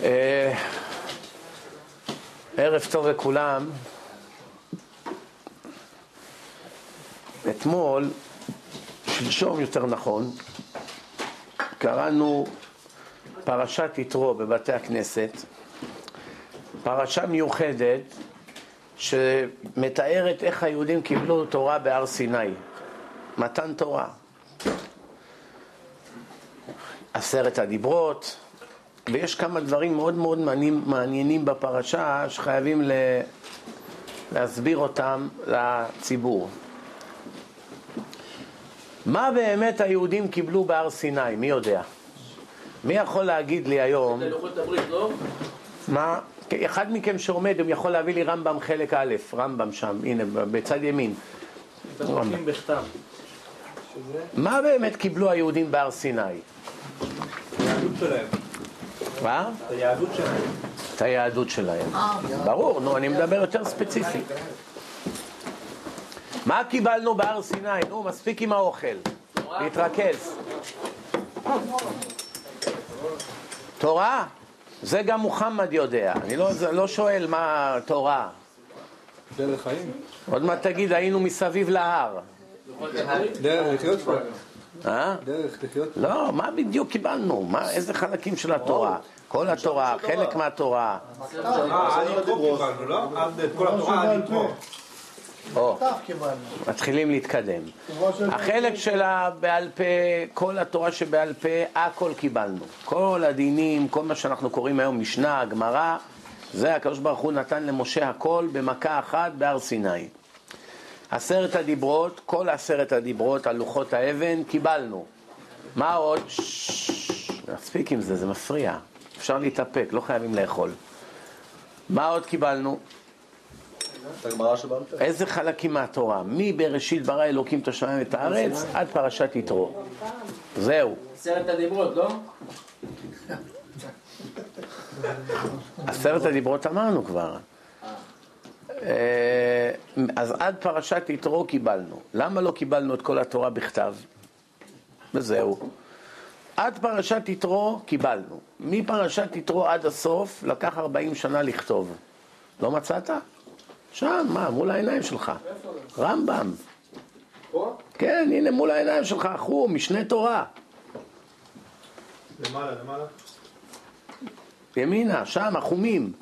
ערב טוב לכולם. אתמול, שלשום יותר נכון, קראנו פרשת יתרו בבתי הכנסת, פרשה מיוחדת שמתארת איך היהודים קיבלו תורה בהר סיני, מתן תורה, 10 הדיברות, ויש כמה דברים מאוד מאוד מעניינים בפרשה שחייבים להסביר אותם לציבור. מה באמת היהודים קיבלו בהר סיני? מי יודע? מי יכול להגיד לי היום? מה? אחד מכם שעומד, הוא יכול להביא לי רמב"ם חלק א', רמב"ם שם, הנה בצד ימין. מה באמת קיבלו היהודים בהר סיני? היהדות שלהם. מה? את היהדות שלהם. את היהדות שלהם. ברור, נו, אני מדבר יותר ספציפי. מה קיבלנו בהר סיני? נו, מספיק עם האוכל. להתרכז. תורה? זה גם מוחמד יודע. אני לא שואל מה תורה. דרך חיים. עוד מעט תגיד, היינו מסביב להר. דרך לחיות פה. דרך לחיות פה. לא, מה בדיוק קיבלנו? איזה חלקים של התורה? כל התורה, חלק מהתורה. קיבלנו, לא? כל התורה עד יתרו. מתחילים להתקדם. החלק שלה בעל פה, כל התורה שבעל פה, הכל קיבלנו. כל הדינים, כל מה שאנחנו קוראים היום משנה, גמרא, זה הקדוש ברוך הוא נתן למשה הכל במכה אחת בהר סיני. 10 הדיברות, כל 10 הדיברות על לוחות האבן קיבלנו. מה עוד? מספיק עם זה, זה מפריע. אפשר להתאפק, לא חייבים לאכול. מה עוד קיבלנו? איזה חלקים מהתורה? מבראשית ברא אלוקים את השמיים ואת הארץ עד פרשת יתרו. זהו. 10 הדיברות, לא? 10 הדיברות אמרנו כבר. אז עד פרשת יתרו קיבלנו. למה לא קיבלנו את כל התורה בכתב? וזהו. עד פרשת יתרו קיבלנו. מפרשת יתרו עד הסוף לקח 40 שנה לכתוב. לא מצאת? שם, מה? מול העיניים שלך. רמב"ם. כן, הנה מול העיניים שלך, חום, משנה תורה. למעלה. ימינה, שם, החומים.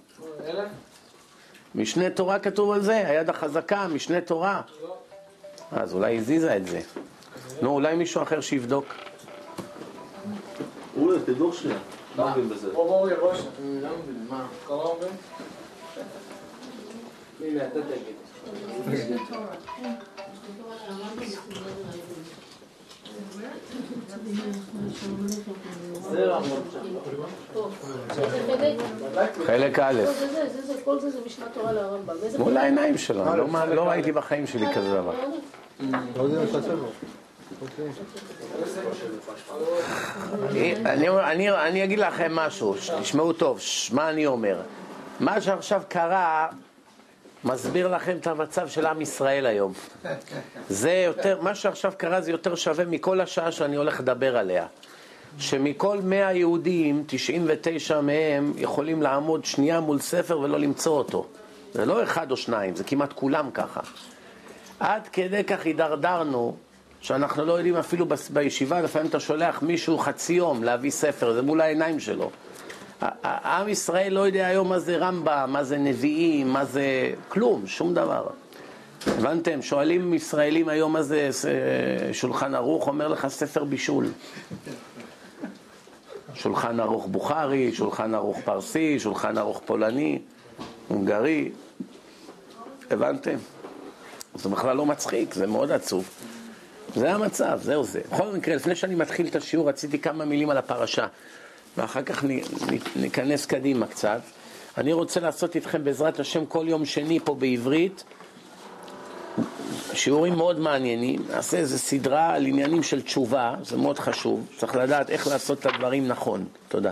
משנה תורה כתוב על זה, היד החזקה, משנה תורה. אז אולי הזיזה את זה. נו, אולי מישהו אחר שיבדוק. אולי, תדוק שנייה. מה מבין בזה? בואו יבוש, אני לא מבין. מה? קרא אומר? הנה, אתה תגיד. חלק א'. כל זה משנה תורה לרמב"ם. מול העיניים שלו, לא ראיתי בחיים שלי כזה דבר. אני אגיד לכם משהו, תשמעו טוב, מה אני אומר. מה שעכשיו קרה מסביר לכם את המצב של עם ישראל היום. זה יותר, מה שעכשיו קרה זה יותר שווה מכל השעה שאני הולך לדבר עליה. שמכל 100 יהודים, 99 מהם יכולים לעמוד שנייה מול ספר ולא למצוא אותו. זה לא 1 או 2, זה כמעט כולם ככה. עד כדי כך הידרדרנו, שאנחנו לא יודעים אפילו בישיבה, לפעמים אתה שולח מישהו חצי יום להביא ספר, זה מול העיניים שלו. עם ישראל לא יודע היום מה זה רמב"ם, מה זה נביאים, מה זה כלום, שום דבר. הבנתם? שואלים ישראלים היום מה זה שולחן ערוך, אומר לך ספר בישול. שולחן ערוך בוכרי, שולחן ערוך פרסי, שולחן ערוך פולני, הונגרי. הבנתם? זה בכלל לא מצחיק, זה מאוד עצוב. זה המצב, זהו זה. בכל מקרה, לפני שאני מתחיל את השיעור, רציתי כמה מילים על הפרשה. ואחר כך ניכנס קדימה קצת. אני רוצה לעשות איתכם בעזרת השם כל יום שני פה בעברית שיעורים מאוד מעניינים. נעשה איזו סדרה על עניינים של תשובה, זה מאוד חשוב. צריך לדעת איך לעשות את הדברים נכון. תודה.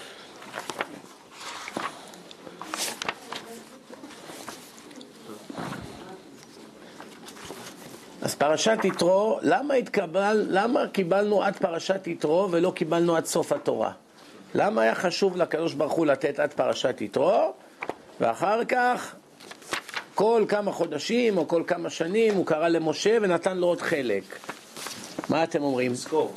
אז פרשת יתרו, למה קיבלנו עד פרשת יתרו ולא קיבלנו עד סוף התורה? למה היה חשוב לקדוש ברוך הוא לתת עד פרשת יתרו, ואחר כך כל כמה חודשים או כל כמה שנים הוא קרא למשה ונתן לו עוד חלק? מה אתם אומרים?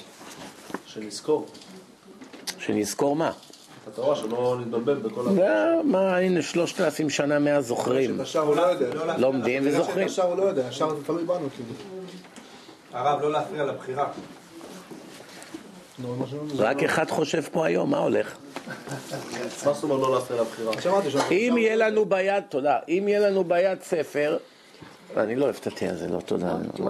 שנזכור מה? התורה שלא נתבלבל בכל מה, הנה 3,000 שנה מאז זוכרים, השאר הוא לא יודע. לומדים וזוכרים. השאר הוא לא יודע, השאר זה תלוי בנו כאילו. הרב, לא להפריע לבחירה. רק אחד חושב פה היום, מה הולך? מה זאת אומרת לא להפריע לבחירה? אם יהיה לנו ביד, תודה, אם יהיה לנו ביד ספר, אני לא אוהב את התה הזה, לא תודה.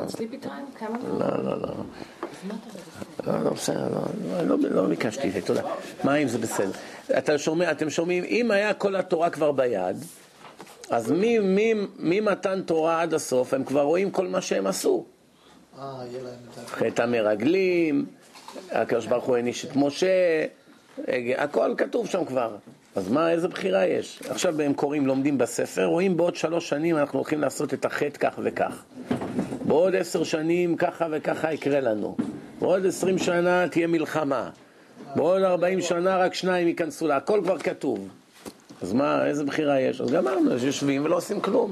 לא, בסדר, לא ביקשתי את זה, תודה. מה אם זה בסדר? אתם שומעים, אם היה כל התורה כבר ביד, אז ממתן תורה עד הסוף, הם כבר רואים כל מה שהם עשו. חטא המרגלים, הקדוש ברוך הוא העניש את משה, הכל כתוב שם כבר. אז מה, איזה בחירה יש? עכשיו הם קוראים, לומדים בספר, רואים בעוד 3 שנים אנחנו הולכים לעשות את החטא כך וכך. בעוד 10 שנים ככה וככה יקרה לנו. בעוד 20 שנה תהיה מלחמה. בעוד 40 שנה רק 2 ייכנסו לה. הכל כבר כתוב. אז מה, איזה בחירה יש? אז גמרנו, יושבים ולא עושים כלום.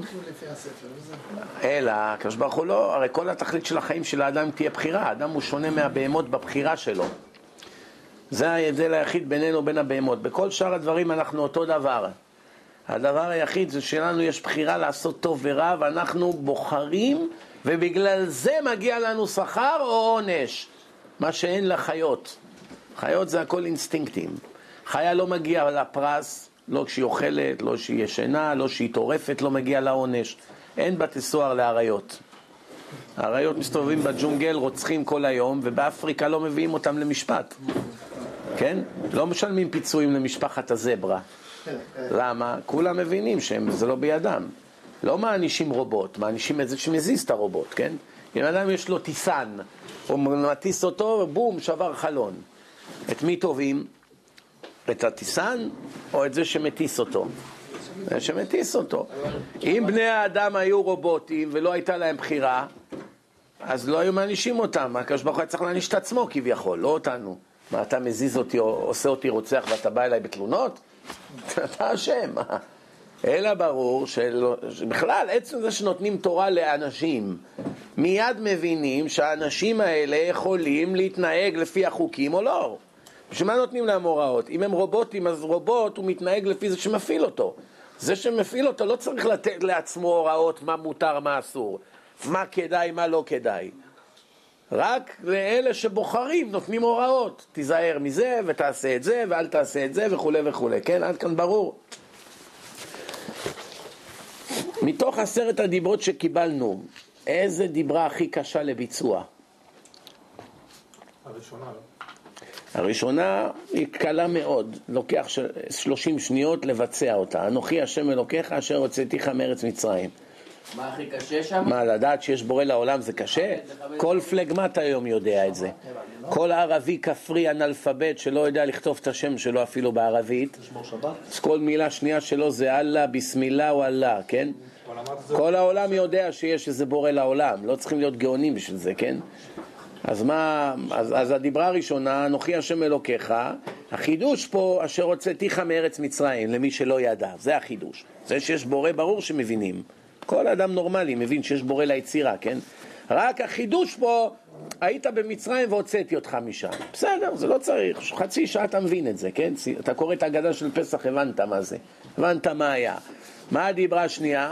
אלא, הקדוש ברוך הוא לא, הרי כל התכלית של החיים של האדם תהיה בחירה. האדם הוא שונה מהבהמות בבחירה שלו. זה ההבדל היחיד בינינו בין הבהמות. בכל שאר הדברים אנחנו אותו דבר. הדבר היחיד זה שלנו יש בחירה לעשות טוב ורע, ואנחנו בוחרים, ובגלל זה מגיע לנו שכר או עונש. מה שאין לחיות. חיות זה הכל אינסטינקטים. חיה לא מגיע לפרס, לא כשהיא אוכלת, לא כשהיא ישנה, לא כשהיא טורפת, לא מגיע לעונש. אין בתי סוהר לאריות. האריות מסתובבים בג'ונגל, רוצחים כל היום, ובאפריקה לא מביאים אותם למשפט. כן? לא משלמים פיצויים למשפחת הזברה. למה? כולם מבינים שזה לא בידם. לא מענישים רובוט, מענישים את זה שמזיז את הרובוט, כן? אם אדם יש לו טיסן, הוא מטיס אותו, בום, שבר חלון. את מי טובים? את הטיסן או את זה שמטיס אותו? זה שמטיס אותו. אם בני האדם היו רובוטים ולא הייתה להם בחירה, אז לא היו מענישים אותם. הקדוש ברוך הוא היה צריך להעניש את עצמו כביכול, לא אותנו. מה, אתה מזיז אותי או עושה אותי רוצח ואתה בא אליי בתלונות? אתה אשם. אלא ברור שבכלל עצם זה שנותנים תורה לאנשים, מיד מבינים שהאנשים האלה יכולים להתנהג לפי החוקים או לא. בשביל מה נותנים להם הוראות? אם הם רובוטים, אז רובוט הוא מתנהג לפי זה שמפעיל אותו. זה שמפעיל אותו לא צריך לתת לעצמו הוראות מה מותר, מה אסור, מה כדאי, מה לא כדאי. רק לאלה שבוחרים נותנים הוראות. תיזהר מזה ותעשה את זה ואל תעשה את זה וכו' וכו'. כן, עד כאן ברור. מתוך 10 הדיברות שקיבלנו, איזה דיברה הכי קשה לביצוע? הראשונה, לא? הראשונה היא קלה מאוד, לוקח 30 שניות לבצע אותה. אנוכי השם אלוקיך אשר הוצאתיך מארץ מצרים. מה הכי קשה שם? מה, לדעת שיש בורא לעולם זה קשה? כל פלגמט היום יודע את זה. כל ערבי כפרי אנאלפבית שלא יודע לכתוב את השם שלו אפילו בערבית, אז כל מילה שנייה שלו זה אללה, ביסמילה או אללה, כן? כל העולם יודע שיש איזה בורא לעולם, לא צריכים להיות גאונים בשביל זה, כן? אז מה, אז הדיברה הראשונה, אנוכי השם אלוקיך, החידוש פה, אשר הוצאתיך מארץ מצרים, למי שלא ידע, זה החידוש. זה שיש בורא ברור שמבינים. כל אדם נורמלי מבין שיש בורא ליצירה, כן? רק החידוש פה, היית במצרים והוצאתי אותך משם. בסדר, זה לא צריך, חצי שעה אתה מבין את זה, כן? אתה קורא את ההגדה של פסח, הבנת מה זה. הבנת מה היה. מה הדיברה השנייה?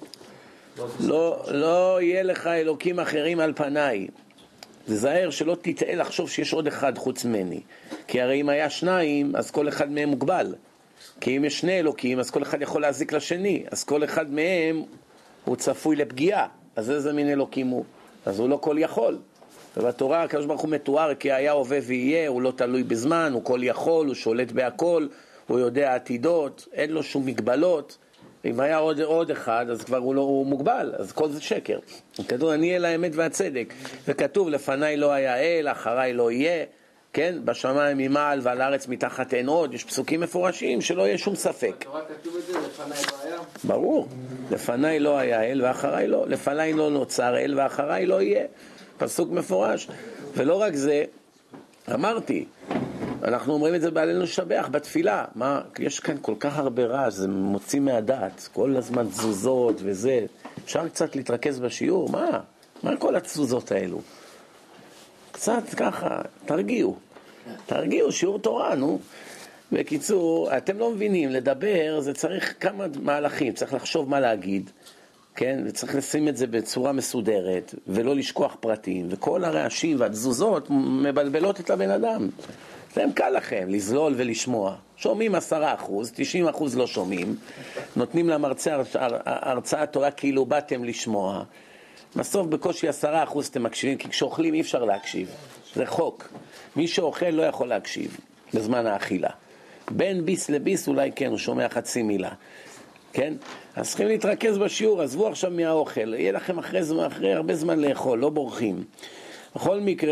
לא יהיה לך אלוקים אחרים על פניי. זה זהר שלא תטעה לחשוב שיש עוד אחד חוץ ממני. כי הרי אם היה 2, אז כל אחד מהם מוגבל. כי אם יש 2 אלוקים, אז כל אחד יכול להזיק לשני. אז כל אחד מהם הוא צפוי לפגיעה. אז איזה מין אלוקים הוא? אז הוא לא כל יכול. ובתורה הקדוש ברוך הוא מתואר כי היה הווה ויהיה, הוא לא תלוי בזמן, הוא כל יכול, הוא שולט בהכל, הוא יודע עתידות, אין לו שום מגבלות. אם היה עוד אחד, אז כבר הוא מוגבל, אז כל זה שקר. כתוב, אני אל האמת והצדק. וכתוב, לפניי לא היה אל, אחריי לא יהיה, כן? בשמיים ממעל ועל הארץ מתחת אין עוד. יש פסוקים מפורשים שלא יהיה שום ספק. בתורה כתוב את זה, לפניי לא היה? ברור. לפניי לא היה אל ואחריי לא. לפניי לא נוצר אל ואחריי לא יהיה. פסוק מפורש. ולא רק זה, אמרתי, אנחנו אומרים את זה בעלינו לשבח, בתפילה. מה, יש כאן כל כך הרבה רעש, זה מוציא מהדעת, כל הזמן תזוזות וזה. אפשר קצת להתרכז בשיעור? מה כל התזוזות האלו? קצת ככה, תרגיעו, שיעור תורה, נו. בקיצור, אתם לא מבינים, לדבר זה צריך כמה מהלכים, צריך לחשוב מה להגיד, כן? וצריך לשים את זה בצורה מסודרת, ולא לשכוח פרטים, וכל הרעשים והתזוזות מבלבלות את הבן אדם. זה קל לכם, לזלול ולשמוע. שומעים 10%, 90% לא שומעים, נותנים למרצה הרצאה תורה כאילו באתם לשמוע. בסוף בקושי 10% אתם מקשיבים, כי כשאוכלים אי אפשר להקשיב. זה חוק. מי שאוכל לא יכול להקשיב בזמן האכילה. בין ביס לביס אולי כן, הוא שומע חצי מילה. כן? אז צריכים להתרכז בשיעור, עזבו עכשיו מהאוכל. יהיה לכם אחרי הרבה זמן לאכול, לא בורחים. בכל מקרה,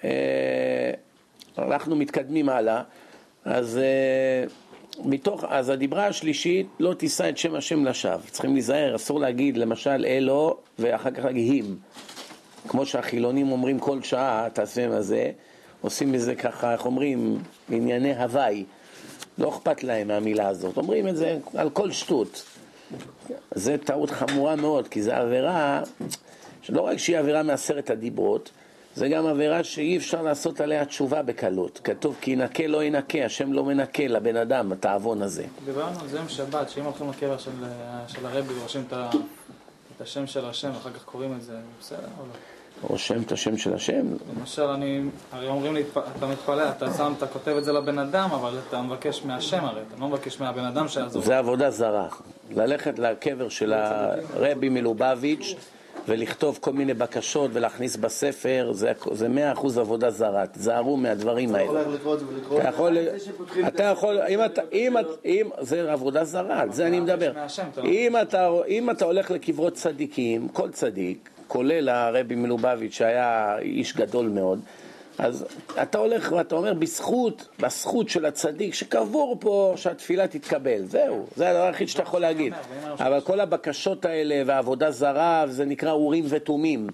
אנחנו מתקדמים הלאה. אז הדיברה השלישית, לא תישא את שם השם לשווא. צריכים להיזהר, אסור להגיד למשל אלו ואחר כך להגיד הים. כמו שהחילונים אומרים כל שעה, תעשה מה זה, עושים מזה ככה, איך אומרים, ענייני הוואי. לא אכפת להם מהמילה הזאת. אומרים את זה על כל שטות. זה טעות חמורה מאוד, כי זה עבירה, שלא רק שהיא עבירה מעשרת הדיברות, זה גם עבירה שאי אפשר לעשות עליה תשובה בקלות. כתוב כי ינקה לא ינקה, השם לא מנקה לבן אדם, את העוון הזה. דיברנו על זה עם שבת, שאם הולכים לקבר של הרבי ורושם את השם של השם, ואחר כך קוראים את זה, בסדר או לא? רושם את השם של השם? למשל, הרי אומרים לי, אתה מתפלא, אתה כותב את זה לבן אדם, אבל אתה מבקש מהשם הרי, אתה לא מבקש מהבן אדם שיעזור. זה עבודה זרה. ללכת לקבר של הרבי מלובביץ' ולכתוב כל מיני בקשות ולהכניס בספר, זה 100% עבודה זרה. תזהרו מהדברים האלה. אתה יכול, אם זה עבודה זרה, זה אני מדבר. אם אתה הולך לקברות צדיקים, כל צדיק, כולל הרבי מלובביץ' שהיה איש גדול מאוד, אז אתה הולך ואתה אומר בזכות של הצדיק שקבור פה שהתפילה תתקבל, זהו, זה הדבר הכי שאתה יכול להגיד. אבל כל הבקשות האלה והעבודה זרה, זה נקרא אורים ותומים.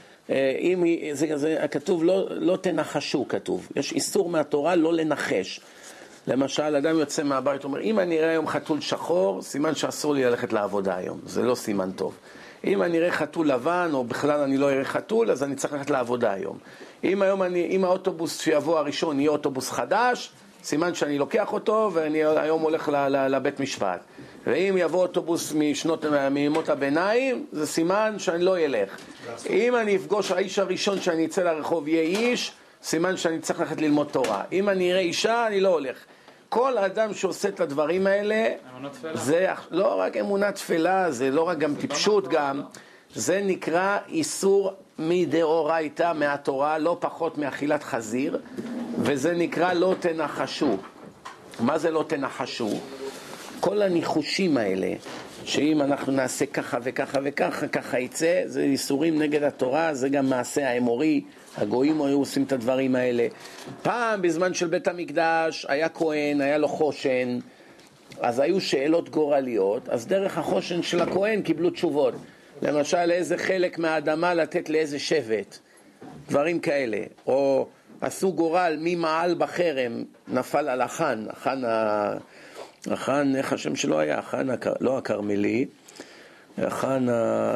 זה כתוב לא תנחשו, כתוב, יש איסור מהתורה לא לנחש. למשל, אדם יוצא מהבית, אומר, אם אני אראה היום חתול שחור, סימן שאסור לי ללכת לעבודה היום, זה לא סימן טוב. אם אני אראה חתול לבן, או בכלל אני לא אראה חתול, אז אני צריך ללכת לעבודה היום. אם האוטובוס שיבוא הראשון יהיה אוטובוס חדש, סימן שאני לוקח אותו, ואני היום הולך לבית משפט. ואם יבוא אוטובוס מימות הביניים, זה סימן שאני לא ילך. אם אני אפגוש האיש הראשון שאני אצא לרחוב יהיה איש, סימן שאני צריך ללכת ללמוד תורה. אם אני אראה אישה, אני לא הולך. כל אדם שעושה את הדברים האלה, זה לא רק אמונה תפלה, זה לא רק גם טיפשות גם, זה נקרא איסור מדאורייתא מהתורה, לא פחות מאכילת חזיר, וזה נקרא לא תנחשו. מה זה לא תנחשו? כל הניחושים האלה, שאם אנחנו נעשה ככה וככה וככה, ככה יצא, זה איסורים נגד התורה, זה גם מעשה האמורי, הגויים היו עושים את הדברים האלה. פעם בזמן של בית המקדש היה כהן, היה לו חושן, אז היו שאלות גורליות, אז דרך החושן של הכהן קיבלו תשובות. למשל, איזה חלק מהאדמה לתת לאיזה שבט, דברים כאלה. או עשו גורל מי מעל בחרם, נפל על החן, החן, איך השם שלו היה? החן, לא הכרמלי, החן,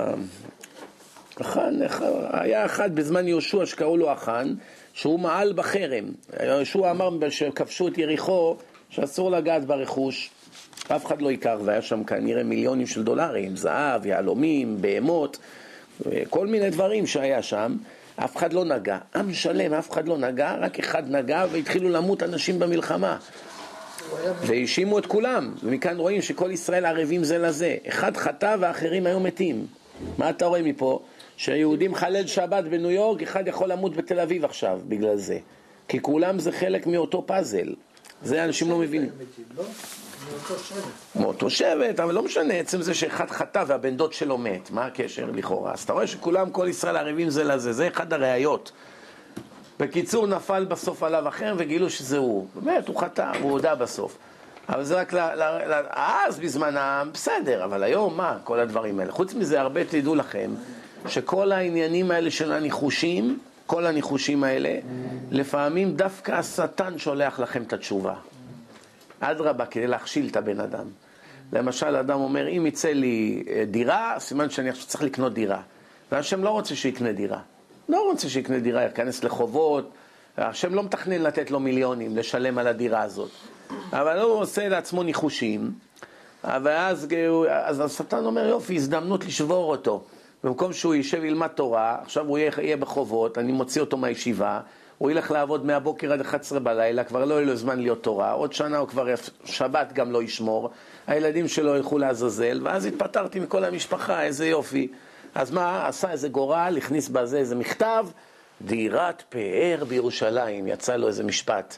היה אחד בזמן יהושע שקראו לו החן, שהוא מעל בחרם. יהושע אמר שכבשו את יריחו שאסור לגעת ברכוש, אף אחד לא ייקח, והיה שם כנראה מיליונים של דולרים, זהב, יהלומים, בהמות, כל מיני דברים שהיה שם, אף אחד לא נגע. עם שלם, אף אחד לא נגע, רק אחד נגע והתחילו למות אנשים במלחמה. והאשימו את כולם, ומכאן רואים שכל ישראל ערבים זה לזה. אחד חטא ואחרים היו מתים. מה אתה רואה מפה? שהיהודים חלל שבת בניו יורק, אחד יכול למות בתל אביב עכשיו בגלל זה. כי כולם זה חלק מאותו פאזל. זה אנשים לא מבינים. מאותו שבט, אבל לא משנה, עצם זה שאחד חטא והבן דוד שלו מת. מה הקשר לכאורה? אז אתה רואה שכולם, כל ישראל ערבים זה לזה. זה אחד הראיות. בקיצור, נפל בסוף עליו אחר וגילו שזה הוא. באמת, הוא חטא, הוא הודע בסוף. אבל זה רק אז בזמנם, בסדר, אבל היום מה? כל הדברים האלה. חוץ מזה, הרבה תדעו לכם שכל העניינים האלה של הניחושים, כל הניחושים האלה, לפעמים דווקא השטן שולח לכם את התשובה. אדרבה, כדי להכשיל את הבן אדם. למשל, אדם אומר, אם יצא לי דירה, סימן שאני צריך לקנות דירה. והשם לא רוצה שיקנה דירה. לא רוצה שיקנה דירה, יכנס לחובות. השם לא מתכנן לתת לו מיליונים, לשלם על הדירה הזאת. אבל הוא עושה לעצמו ניחושים, ואז השטן אומר, יופי, הזדמנות לשבור אותו. במקום שהוא יישב ילמד תורה, עכשיו הוא יהיה בחובות, אני מוציא אותו מהישיבה, הוא ילך לעבוד מהבוקר עד 11 בלילה, כבר לא יהיה לו זמן להיות תורה, עוד שנה הוא כבר שבת גם לא ישמור, הילדים שלו ילכו לעזאזל, ואז התפטרתי מכל המשפחה, איזה יופי. אז מה, עשה איזה גורל, הכניס בזה איזה מכתב, דירת פאר בירושלים, יצא לו איזה משפט,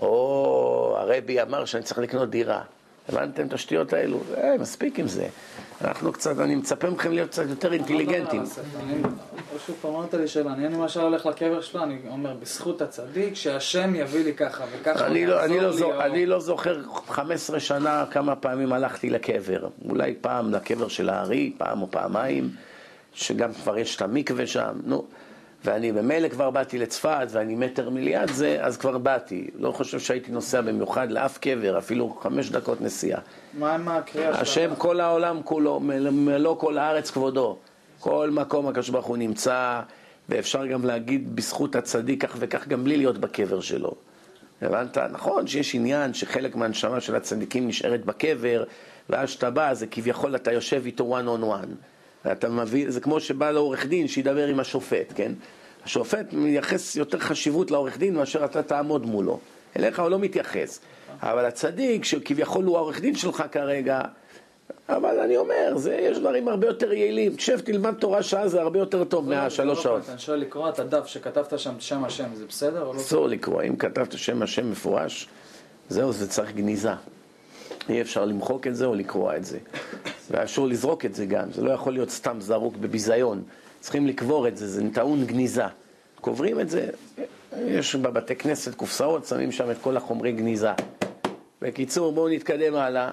או הרבי אמר שאני צריך לקנות דירה. הבנתם את השטויות האלו? מספיק עם זה. אנחנו קצת, אני מצפה מכם להיות קצת יותר אינטליגנטים. פשוט פעם אמרת לי שאלה, אני למשל הולך לקבר שלו, אני אומר, בזכות הצדיק, שהשם יביא לי ככה וככה. אני לא זוכר 15 שנה כמה פעמים הלכתי לקבר. אולי פעם לקבר של הארי, פעם או פעמיים, שגם כבר יש את המקווה שם, נו. ואני במילא כבר באתי לצפת, ואני מטר מיליארד זה, אז כבר באתי. לא חושב שהייתי נוסע במיוחד לאף קבר, אפילו 5 דקות נסיעה. מה הקריאה שלך? השם כל העולם כולו, מלוא כל הארץ כבודו. כל מקום הקדוש ברוך הוא נמצא, ואפשר גם להגיד בזכות הצדיק כך וכך גם בלי להיות בקבר שלו. הבנת? נכון שיש עניין שחלק מהנשמה של הצדיקים נשארת בקבר, ואז שאתה בא, זה כביכול אתה יושב איתו one on one. אתה מביא, זה כמו שבא לעורך דין שידבר עם השופט, כן? השופט מייחס יותר חשיבות לעורך דין מאשר אתה תעמוד מולו. אליך הוא לא מתייחס. אבל הצדיק, שכביכול הוא העורך דין שלך כרגע, אבל אני אומר, יש דברים הרבה יותר יעילים. תשב, תלמד תורה שעה, זה הרבה יותר טוב מה3 שעות. אני שואל לקרוא את הדף שכתבת שם שם השם, זה בסדר או לא? אסור לקרוא, אם כתבת שם השם מפורש, זהו, זה צריך גניזה. אי אפשר למחוק את זה או לקרוא את זה. ואסור לזרוק את זה גם, זה לא יכול להיות סתם זרוק בביזיון. צריכים לקבור את זה, זה טעון גניזה. קוברים את זה, יש בבתי כנסת קופסאות, שמים שם את כל החומרי גניזה. בקיצור, בואו נתקדם הלאה.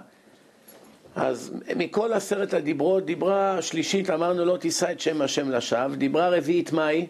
אז מכל 10 הדיברות, דיברה שלישית, אמרנו לא תישא את שם השם לשווא, דיברה רביעית מהי?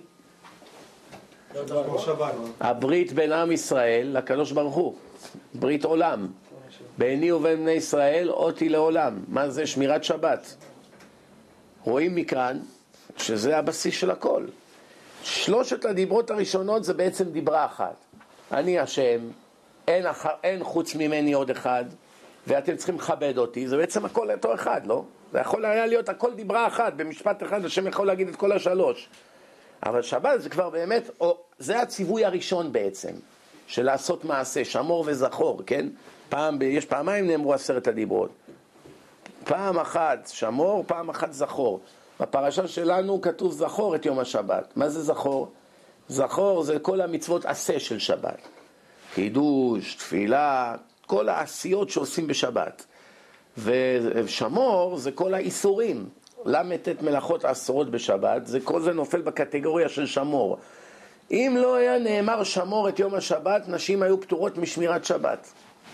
הברית בין עם ישראל לקדוש ברוך הוא, ברית עולם. ביני ובין בני ישראל אותי לעולם. מה זה? שמירת שבת. רואים מכאן שזה הבסיס של הכל. 3 הדיברות הראשונות זה בעצם דיברה אחת. אני השם, אין חוץ ממני עוד אחד, ואתם צריכים לכבד אותי. זה בעצם הכל אותו אחד, לא? זה יכול היה להיות הכל דיברה אחת, במשפט אחד השם יכול להגיד את כל 3. אבל שבת זה כבר באמת, זה הציווי הראשון בעצם, של לעשות מעשה, שמור וזכור, כן? יש פעמיים נאמרו 10 הדיברות. פעם אחת שמור, פעם אחת זכור. בפרשה שלנו כתוב זכור את יום השבת. מה זה זכור? זכור זה כל המצוות עשה של שבת. קידוש, תפילה, כל העשיות שעושים בשבת. ושמור זה כל האיסורים. למתת מלאכות אסורות בשבת, כל זה נופל בקטגוריה של שמור. אם לא היה נאמר שמור את יום השבת, נשים היו פטורות משמירת שבת.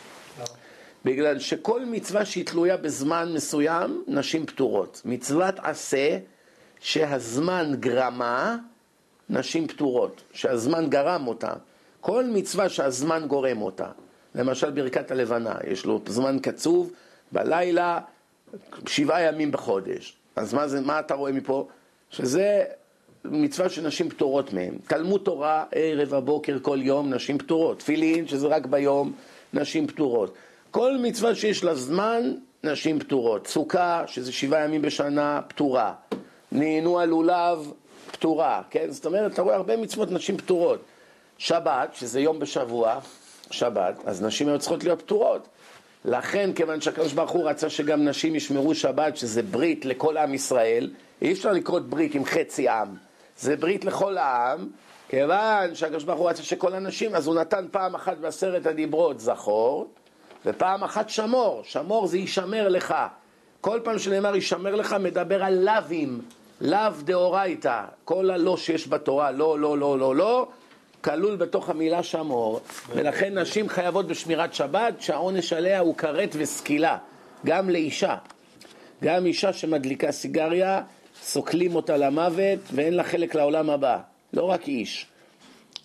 בגלל שכל מצווה שהיא תלויה בזמן מסוים, נשים פטורות. מצוות עשה שהזמן גרמה, נשים פטורות. שהזמן גרם אותה. כל מצווה שהזמן גורם אותה. למשל ברכת הלבנה, יש לו זמן קצוב, בלילה 7 ימים בחודש. אז מה אתה רואה מפה? שזה מצווה שנשים פטורות מהם. תלמוד תורה, ערב הבוקר, כל יום, נשים פטורות. תפילין, שזה רק ביום, נשים פטורות. כל מצווה שיש לה זמן, נשים פטורות. סוכה, שזה 7 ימים בשנה, פטורה. נענוע לולב, פטורה. כן? זאת אומרת, אתה רואה הרבה מצוות נשים פטורות. שבת, שזה יום בשבוע, שבת, אז נשים היו צריכות להיות פטורות. לכן, כיוון שהקדוש ברוך הוא רצה שגם נשים ישמרו שבת, שזה ברית לכל עם ישראל, אי אפשר לקרוא ברית עם חצי עם. זה ברית לכל העם, כיוון שהקדוש ברוך הוא רצה שכל הנשים, אז הוא נתן פעם אחת ב10 הדיברות זכור, ופעם אחת שמור. שמור זה ישמר לך. כל פעם שנאמר ישמר לך, מדבר על לווים, לאו דאורייתא. כל הלא שיש בתורה, לא, לא, לא, לא, לא, כלול בתוך המילה שמור. ולכן נשים חייבות בשמירת שבת, שהעונש עליה הוא כרת וסקילה. גם לאישה. גם אישה שמדליקה סיגריה, סוקלים אותה למוות, ואין לה חלק לעולם הבא. לא רק איש.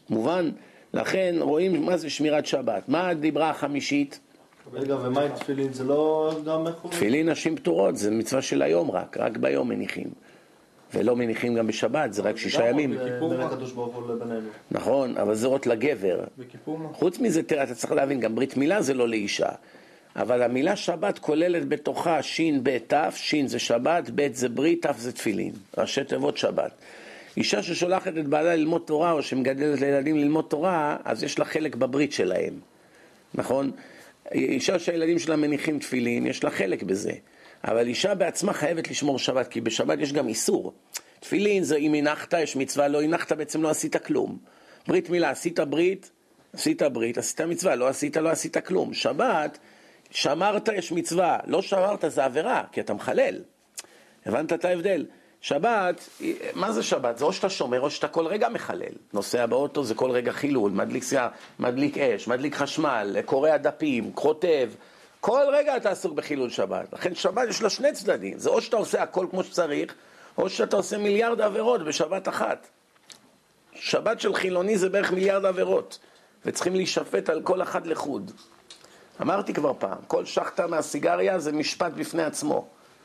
מובן? לכן רואים מה זה שמירת שבת. מה הדיברה החמישית? רגע, ומה עם תפילין? זה לא גם מחובר? תפילין נשים פטורות, זה מצווה של היום רק ביום מניחים. ולא מניחים גם בשבת, זה רק 6 ימים. בין הקדוש ברוך הוא לבינינו. נכון, אבל זה אות לגבר. חוץ מזה, תראה, אתה צריך להבין, גם ברית מילה זה לא לאישה. אבל המילה שבת כוללת בתוכה שין בית תף, שין זה שבת, בית זה ברית, תף זה תפילין. ראשי תיבות שבת. אישה ששולחת את בעלה ללמוד תורה, או שמגדלת לילדים ללמוד תורה, אז יש לה חלק בברית שלהם. נכון? אישה שהילדים שלה מניחים תפילין, יש לה חלק בזה. אבל אישה בעצמה חייבת לשמור שבת, כי בשבת יש גם איסור. תפילין זה אם הנחת, יש מצווה, לא הנחת, בעצם לא עשית כלום. ברית מילה, עשית ברית, עשית מצווה, לא עשית כלום. שבת, שמרת, יש מצווה, לא שמרת, זה עבירה, כי אתה מחלל. הבנת את ההבדל? שבת, מה זה שבת? זה או שאתה שומר או שאתה כל רגע מחלל. נוסע באוטו זה כל רגע חילול, מדליק אש, מדליק חשמל, קורא דפים, כותב. כל רגע אתה עסוק בחילול שבת. לכן שבת יש לה 2 צדדים. זה או שאתה עושה הכל כמו שצריך, או שאתה עושה מיליארד עבירות בשבת אחת. שבת של חילוני זה בערך מיליארד עבירות. וצריכים להישפט על כל אחד לחוד. אמרתי כבר פעם, כל שחטה מהסיגריה זה משפט בפני עצמו.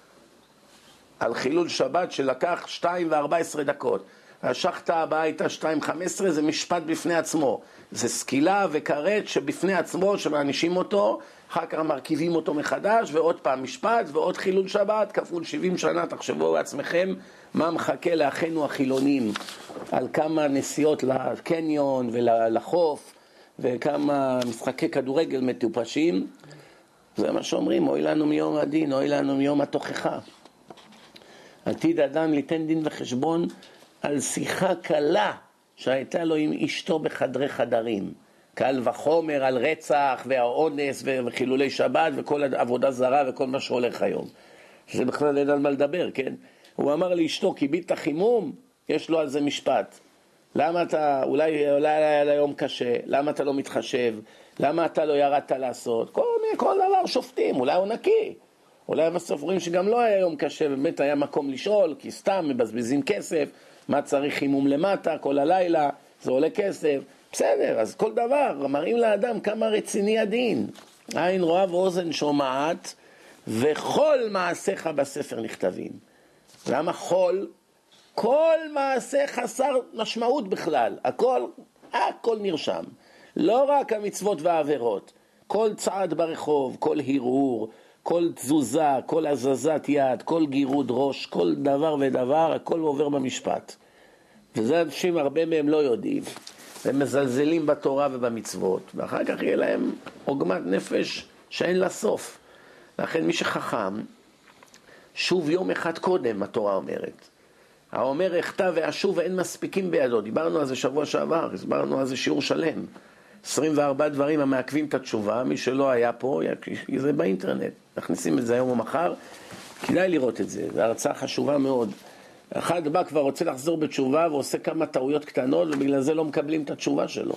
על חילול שבת שלקח 2:14 דקות. השחטה הבאה הייתה 2:15, זה משפט בפני עצמו. זה סקילה וכרת שבפני עצמו, שמאנישים אותו, אחר כך מרכיבים אותו מחדש, ועוד פעם משפט, ועוד חילול שבת, כפול 70 שנה, תחשבו בעצמכם, מה מחכה לאחינו החילונים, על כמה נסיעות לקניון ולחוף, וכמה משחקי כדורגל מטופשים. זה מה שאומרים, אוי לנו מיום הדין, אוי לנו מיום התוכחה. עתיד אדם ליתן דין וחשבון על שיחה קלה שהייתה לו עם אשתו בחדרי חדרים. קל וחומר על רצח והאונס וחילולי שבת וכל עבודה זרה וכל מה שהולך היום. זה בכלל אין על מה לדבר, כן? הוא אמר לאשתו, קיבלת חימום? יש לו על זה משפט. למה אתה, אולי היה ליום קשה, למה אתה לא מתחשב? למה אתה לא ירדת לעשות? כל דבר שופטים, אולי הוא נקי. אולי בסופרים שגם לא היה יום קשה, באמת היה מקום לשאול, כי סתם מבזבזים כסף, מה צריך חימום למטה, כל הלילה, זה עולה כסף. בסדר, אז כל דבר, מראים לאדם כמה רציני הדין. עין רואה ואוזן שומעת, וכל מעשיך בספר נכתבים. למה חול? כל מעשה חסר משמעות בכלל, הכל נרשם. לא רק המצוות והעבירות, כל צעד ברחוב, כל הרהור, כל תזוזה, כל הזזת יד, כל גירוד ראש, כל דבר ודבר, הכל עובר במשפט. וזה אנשים, הרבה מהם לא יודעים. הם מזלזלים בתורה ובמצוות, ואחר כך יהיה להם עוגמת נפש שאין לה סוף. לכן מי שחכם, שוב יום אחד קודם, התורה אומרת. האומר הכתב ואשוב ואין מספיקים בידו. דיברנו על זה שבוע שעבר, הסברנו על זה שיעור שלם. 24 דברים המעכבים את התשובה, מי שלא היה פה, זה באינטרנט. נכניסים את זה היום או מחר, כדאי לראות את זה, זו הרצאה חשובה מאוד. אחד בא כבר רוצה לחזור בתשובה ועושה כמה טעויות קטנות, ובגלל זה לא מקבלים את התשובה שלו.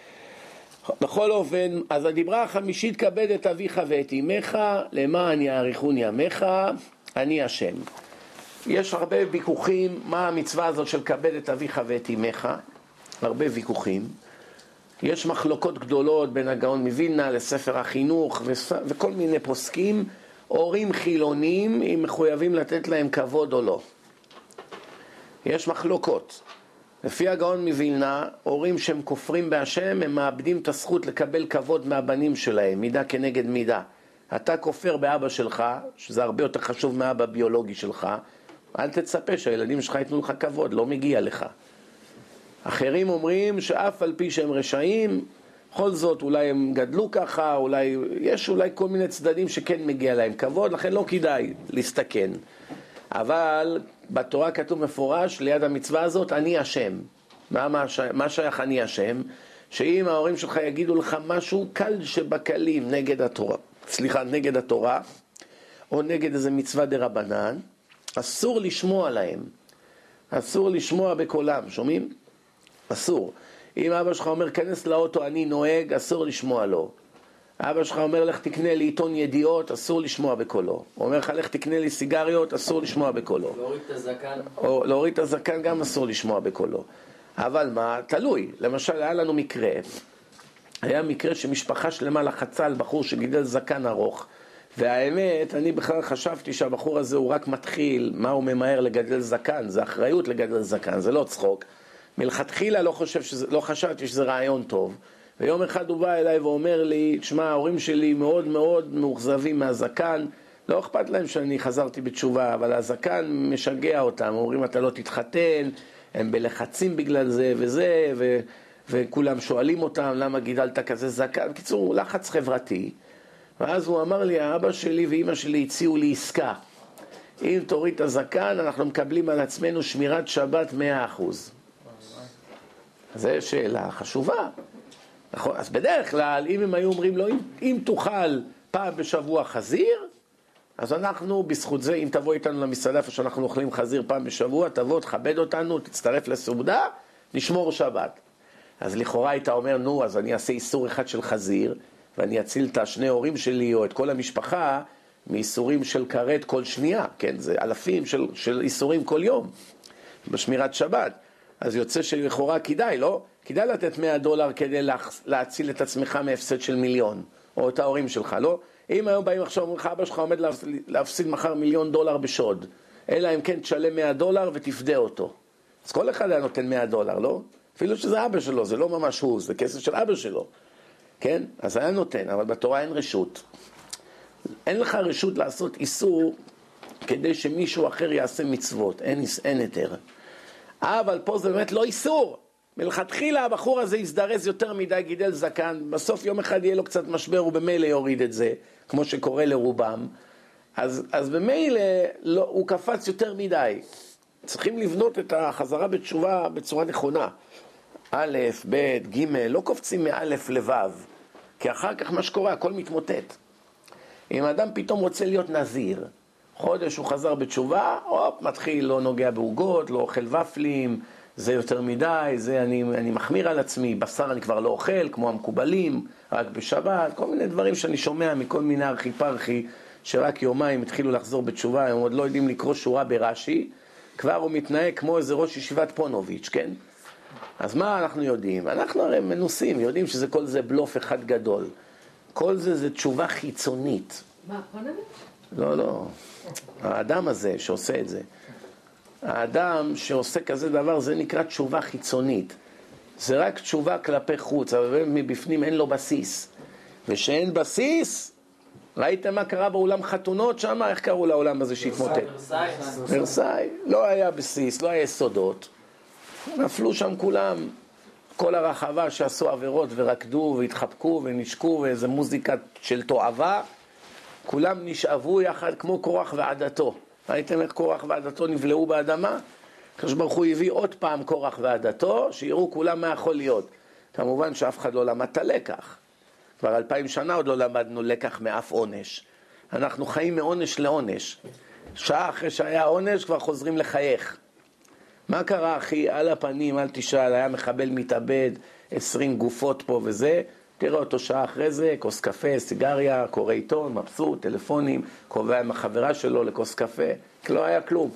בכל אופן, אז הדיברה החמישית, כבד את אביך ואת אמך, למען יאריכון ימיך, אני השם. יש הרבה ויכוחים, מה המצווה הזאת של כבד את אביך ואת אמך, הרבה ויכוחים. יש מחלוקות גדולות בין הגאון מווילנה לספר החינוך וכל מיני פוסקים. הורים חילונים הם מחויבים לתת להם כבוד או לא. יש מחלוקות. לפי הגאון מווילנה, הורים שהם כופרים בהשם, הם מאבדים את הזכות לקבל כבוד מהבנים שלהם, מידה כנגד מידה. אתה כופר באבא שלך, שזה הרבה יותר חשוב מאבא ביולוגי שלך, אל תצפה שהילדים שלך ייתנו לך כבוד, לא מגיע לך. אחרים אומרים שאף על פי שהם רשעים, בכל זאת אולי הם גדלו ככה, יש אולי כל מיני צדדים שכן מגיע להם כבוד, לכן לא כדאי להסתכן. אבל בתורה כתוב מפורש ליד המצווה הזאת, אני השם. מה שייך אני השם? שאם ההורים שלך יגידו לך משהו קל שבקלים נגד התורה, או נגד איזה מצווה דרבנן, אסור לשמוע להם. אסור לשמוע בקולם, שומעים? אסור. אם אבא שלך אומר כנס לאוטו אני נוהג, אסור לשמוע לו. אבא שלך אומר לך תקנה לי עיתון ידיעות, אסור לשמוע בקולו. הוא אומר לך לך תקנה לי סיגריות, אסור לשמוע בקולו. להוריד את הזקן. או להוריד את הזקן גם אסור לשמוע בקולו. אבל מה? תלוי. למשל, היה לנו מקרה. היה מקרה שמשפחה שלמה לחצה על בחור שגידל זקן ארוך. והאמת, אני בכלל חשבתי שהבחור הזה הוא רק מתחיל, מה הוא ממהר לגדל זקן, זה אחריות לגדל זקן, זה לא צחוק. מלכתחילה לא חשבתי שזה רעיון טוב. ויום אחד הוא בא אליי ואומר לי, תשמע, ההורים שלי מאוד מאוד מאוכזבים מהזקן, לא אכפת להם שאני חזרתי בתשובה, אבל הזקן משגע אותם, אומרים אתה לא תתחתן, הם בלחצים בגלל זה וזה, וכולם שואלים אותם למה גידלת כזה זקן, בקיצור, לחץ חברתי. ואז הוא אמר לי, האבא שלי ואמא שלי הציעו לי עסקה. אם תוריד את הזקן, אנחנו מקבלים על עצמנו שמירת שבת 100%. זו שאלה חשובה. נכון? אז בדרך כלל, אם הם היו אומרים לו, אם תאכל פעם בשבוע חזיר, אז אנחנו בזכות זה, אם תבוא איתנו למסעדה איפה שאנחנו אוכלים חזיר פעם בשבוע, תבוא, תכבד אותנו, תצטרף לסעודה, נשמור שבת. אז לכאורה היית אומר, נו, אז אני אעשה איסור אחד של חזיר, ואני אציל את השני הורים שלי או את כל המשפחה מאיסורים של כרת כל שנייה, כן? זה אלפים של איסורים כל יום בשמירת שבת. אז יוצא שלכאורה כדאי, לא? כדאי לתת $100 כדי להציל את עצמך מהפסד של מיליון, או את ההורים שלך, לא? אם היום באים עכשיו אומרים לך, אבא שלך עומד להפסיד מחר $1,000,000 בשוד, אלא אם כן תשלם $100 ותפדה אותו. אז כל אחד היה נותן $100, לא? אפילו שזה אבא שלו, זה לא ממש הוא, זה כסף של אבא שלו. כן? אז היה נותן, אבל בתורה אין רשות. אין לך רשות לעשות איסור כדי שמישהו אחר יעשה מצוות. אין יותר. אבל פה זה באמת לא איסור. מלכתחילה הבחור הזה יזדרז יותר מדי, גידל זקן, בסוף יום אחד יהיה לו קצת משבר, הוא במילא יוריד את זה, כמו שקורה לרובם. אז במילא לא, הוא קפץ יותר מדי. צריכים לבנות את החזרה בתשובה בצורה נכונה. א', ב', ג', לא קופצים מאלף לו', כי אחר כך מה שקורה, הכל מתמוטט. אם אדם פתאום רוצה להיות נזיר, חודש הוא חזר בתשובה, הופ, מתחיל, לא נוגע בעוגות, לא אוכל ופלים, זה יותר מדי, זה אני מחמיר על עצמי, בשר אני כבר לא אוכל, כמו המקובלים, רק בשבת, כל מיני דברים שאני שומע מכל מיני ארכי-פרחי, שרק יומיים התחילו לחזור בתשובה, הם עוד לא יודעים לקרוא שורה ברש"י, כבר הוא מתנהג כמו איזה ראש ישיבת פונוביץ', כן? אז מה אנחנו יודעים? אנחנו הרי מנוסים, יודעים שזה כל זה בלוף אחד גדול. כל זה תשובה חיצונית. מה, פונוביץ'? לא. האדם הזה שעושה את זה, האדם שעושה כזה דבר, זה נקרא תשובה חיצונית. זה רק תשובה כלפי חוץ, אבל מבפנים אין לו בסיס. ושאין בסיס, ראיתם מה קרה באולם חתונות שם? איך קראו לעולם הזה שהתמוטט? ורסאי. לא היה בסיס, לא היה יסודות. נפלו שם כולם, כל הרחבה שעשו עבירות ורקדו והתחבקו ונשקו ואיזה מוזיקה של תועבה, כולם נשאבו יחד כמו קורח ועדתו. ראיתם איך קורח ועדתו נבלעו באדמה? הקדוש ברוך הוא הביא עוד פעם קורח ועדתו, שיראו כולם מה יכול להיות. כמובן שאף אחד לא למד את הלקח. כבר 2000 שנה עוד לא למדנו לקח מאף עונש. אנחנו חיים מעונש לעונש. שעה אחרי שהיה עונש כבר חוזרים לחייך. מה קרה אחי? על הפנים, אל תשאל, היה מחבל מתאבד, 20 גופות פה וזה, תראה אותו שעה אחרי זה, כוס קפה, סיגריה, קורא עיתון, מבסוט, טלפונים, קובע עם החברה שלו לכוס קפה, לא היה כלום.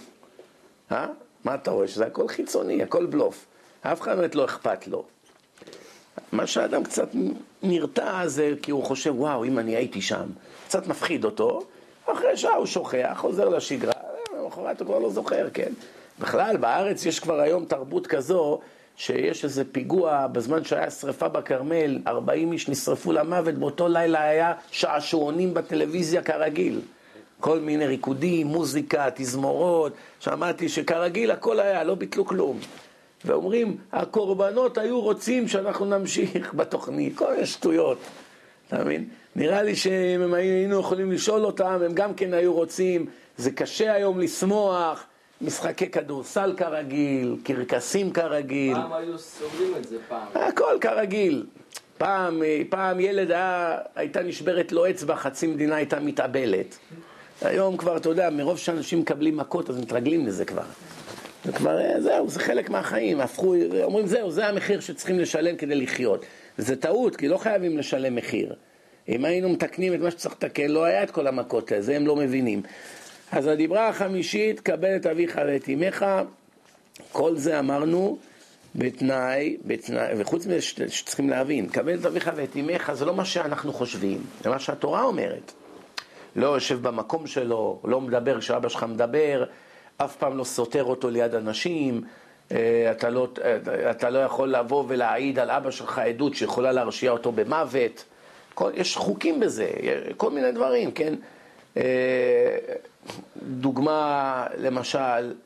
מה אתה רואה? שזה הכל חיצוני, הכל בלוף. אף אחד באמת לא אכפת לו. מה שהאדם קצת נרתע זה כי הוא חושב, וואו, אם אני הייתי שם, קצת מפחיד אותו, אחרי שעה הוא שוכח, חוזר לשגרה, אחרת הוא כבר לא זוכר, כן? בכלל, בארץ יש כבר היום תרבות כזו, שיש איזה פיגוע, בזמן שהיה שריפה בכרמל, 40 איש נשרפו למוות, באותו לילה היה שעשועונים בטלוויזיה כרגיל. כל מיני ריקודים, מוזיקה, תזמורות, שמעתי שכרגיל הכל היה, לא ביטלו כלום. ואומרים, הקורבנות היו רוצים שאנחנו נמשיך בתוכנית, כל מיני שטויות. אתה מבין? נראה לי שאם היינו יכולים לשאול אותם, הם גם כן היו רוצים, זה קשה היום לשמוח, משחקי כדורסל כרגיל, קרקסים כרגיל. פעם היו סובלים את זה פעם. הכל כרגיל. פעם ילד הייתה נשברת לו אצבע, חצי מדינה הייתה מתאבלת. היום כבר, אתה יודע, מרוב שאנשים מקבלים מכות, אז מתרגלים לזה כבר. וכבר, זהו, זה חלק מהחיים. אומרים, זהו, זה המחיר שצריכים לשלם כדי לחיות. זה טעות, כי לא חייבים לשלם מחיר. אם היינו מתקנים את מה שצריך לתקן, לא היה את כל המכות הזה, הם לא מבינים. אז הדיברה החמישית, קבל את אביך ואת אמך, כל זה אמרנו, בתנאי, וחוץ מזה שצריכים להבין, קבל את אביך ואת אמך, זה לא מה שאנחנו חושבים, זה מה שהתורה אומרת. לא יושב במקום שלו, לא מדבר כשאבא שלך מדבר, אף פעם לא סותר אותו ליד אנשים, אתה לא יכול לבוא ולהעיד על אבא שלך עדות שיכולה להרשיע אותו במוות. יש חוקים בזה, כל מיני דברים, כן? דוגמה, למשל,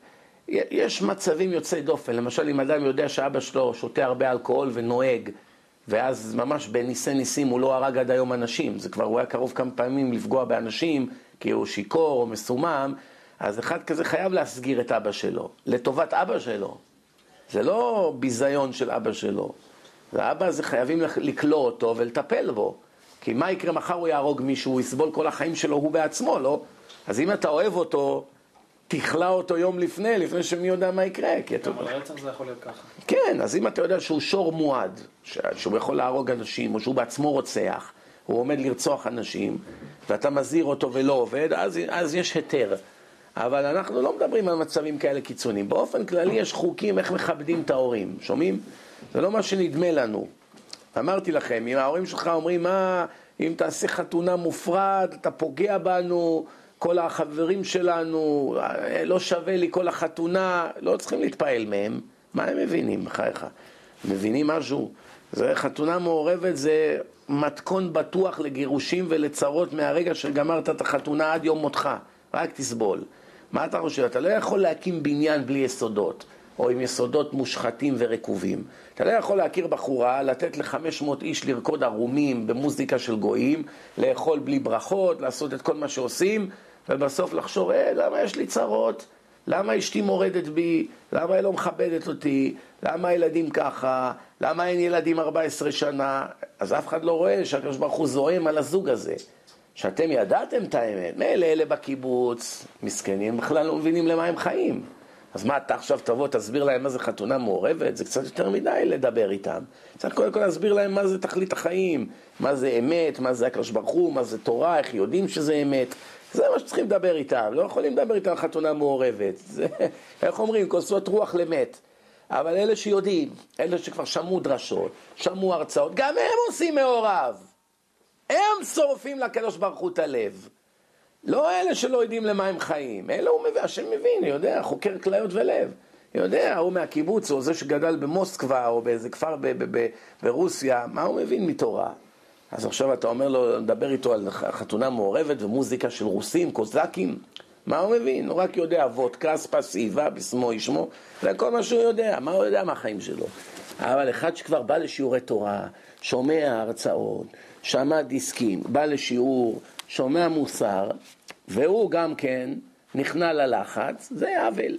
יש מצבים יוצאי דופן, למשל אם אדם יודע שאבא שלו שותה הרבה אלכוהול ונוהג, ואז ממש בניסי ניסים הוא לא הרג עד היום אנשים, זה כבר הוא היה קרוב כמה פעמים לפגוע באנשים, כי הוא שיקור או מסומם, אז אחד כזה חייב להסגיר את אבא שלו, לטובת אבא שלו. זה לא ביזיון של אבא שלו, והאבא הזה חייבים לקלוא אותו ולטפל בו, כי מה יקרה מחר הוא יהרוג מישהו, הוא יסבול כל החיים שלו הוא בעצמו, לא? אז אם אתה אוהב אותו, תכלה אותו יום לפני שמי יודע מה יקרה. אבל רצח זה יכול להיות ככה. כן, אז אם אתה יודע שהוא שור מועד, שהוא יכול להרוג אנשים, או שהוא בעצמו רוצח, הוא עומד לרצוח אנשים, ואתה מזהיר אותו ולא עובד, אז יש היתר. אבל אנחנו לא מדברים על מצבים כאלה קיצוניים. באופן כללי יש חוקים איך מכבדים את ההורים. שומעים? זה לא מה שנדמה לנו. אמרתי לכם, אם ההורים שלך אומרים, אם תעשה חתונה מופרד, אתה פוגע בנו, כל החברים שלנו, לא שווה לי כל החתונה, לא צריכים להתפעל מהם. מה הם מבינים בחייך? מבינים משהו? זה חתונה מעורבת, זה מתכון בטוח לגירושים ולצרות מהרגע שגמרת את החתונה עד יום מותך. רק תסבול. מה אתה חושב? אתה לא יכול להקים בניין בלי יסודות, או עם יסודות מושחתים ורקובים. אתה לא יכול להכיר בחורה, לתת ל500 איש לרקוד ערומים במוזיקה של גויים, לאכול בלי ברכות, לעשות את כל מה שעושים, ובסוף לחשוב, למה יש לי צרות? למה אשתי מורדת בי? למה היא לא מכבדת אותי? למה הילדים ככה? למה אין ילדים 14 שנה? אז אף אחד לא רואה שהקדוש ברוך הוא זועם על הזוג הזה. שאתם ידעתם את האמת, מילא אלה בקיבוץ, מסכנים, בכלל לא מבינים למה הם חיים. אז מה, אתה עכשיו תבוא, תסביר להם מה זה חתונה מעורבת? זה קצת יותר מדי לדבר איתם. צריך קודם כל להסביר להם מה זה תכלית החיים, מה זה אמת, מה זה הקדוש ברוך הוא, מה זה תורה, איך יודעים שזה אמת. זה מה שצריכים לדבר איתם, לא יכולים לדבר איתם על חתונה מעורבת. זה, איך אומרים, כוסות רוח למת. אבל אלה שיודעים, אלה שכבר שמעו דרשות, שמעו הרצאות, גם הם עושים מעורב. הם שורפים לקדוש ברוך הוא את הלב. לא אלה שלא יודעים למה הם חיים. אלה הוא מבין, השם מבין, יודע, חוקר כליות ולב. יודע, הוא מהקיבוץ, או זה שגדל במוסקבה, או באיזה כפר ברוסיה, מה הוא מבין מתורה? אז עכשיו אתה אומר לו, נדבר איתו על חתונה מעורבת ומוזיקה של רוסים, קוזקים. מה הוא מבין? הוא רק יודע, וודקה, ספסיבה, בשמו ישמו, זה כל מה שהוא יודע. מה הוא יודע מהחיים שלו? אבל אחד שכבר בא לשיעורי תורה, שומע הרצאות, שמע דיסקים, בא לשיעור, שומע מוסר, והוא גם כן נכנע ללחץ, זה עוול.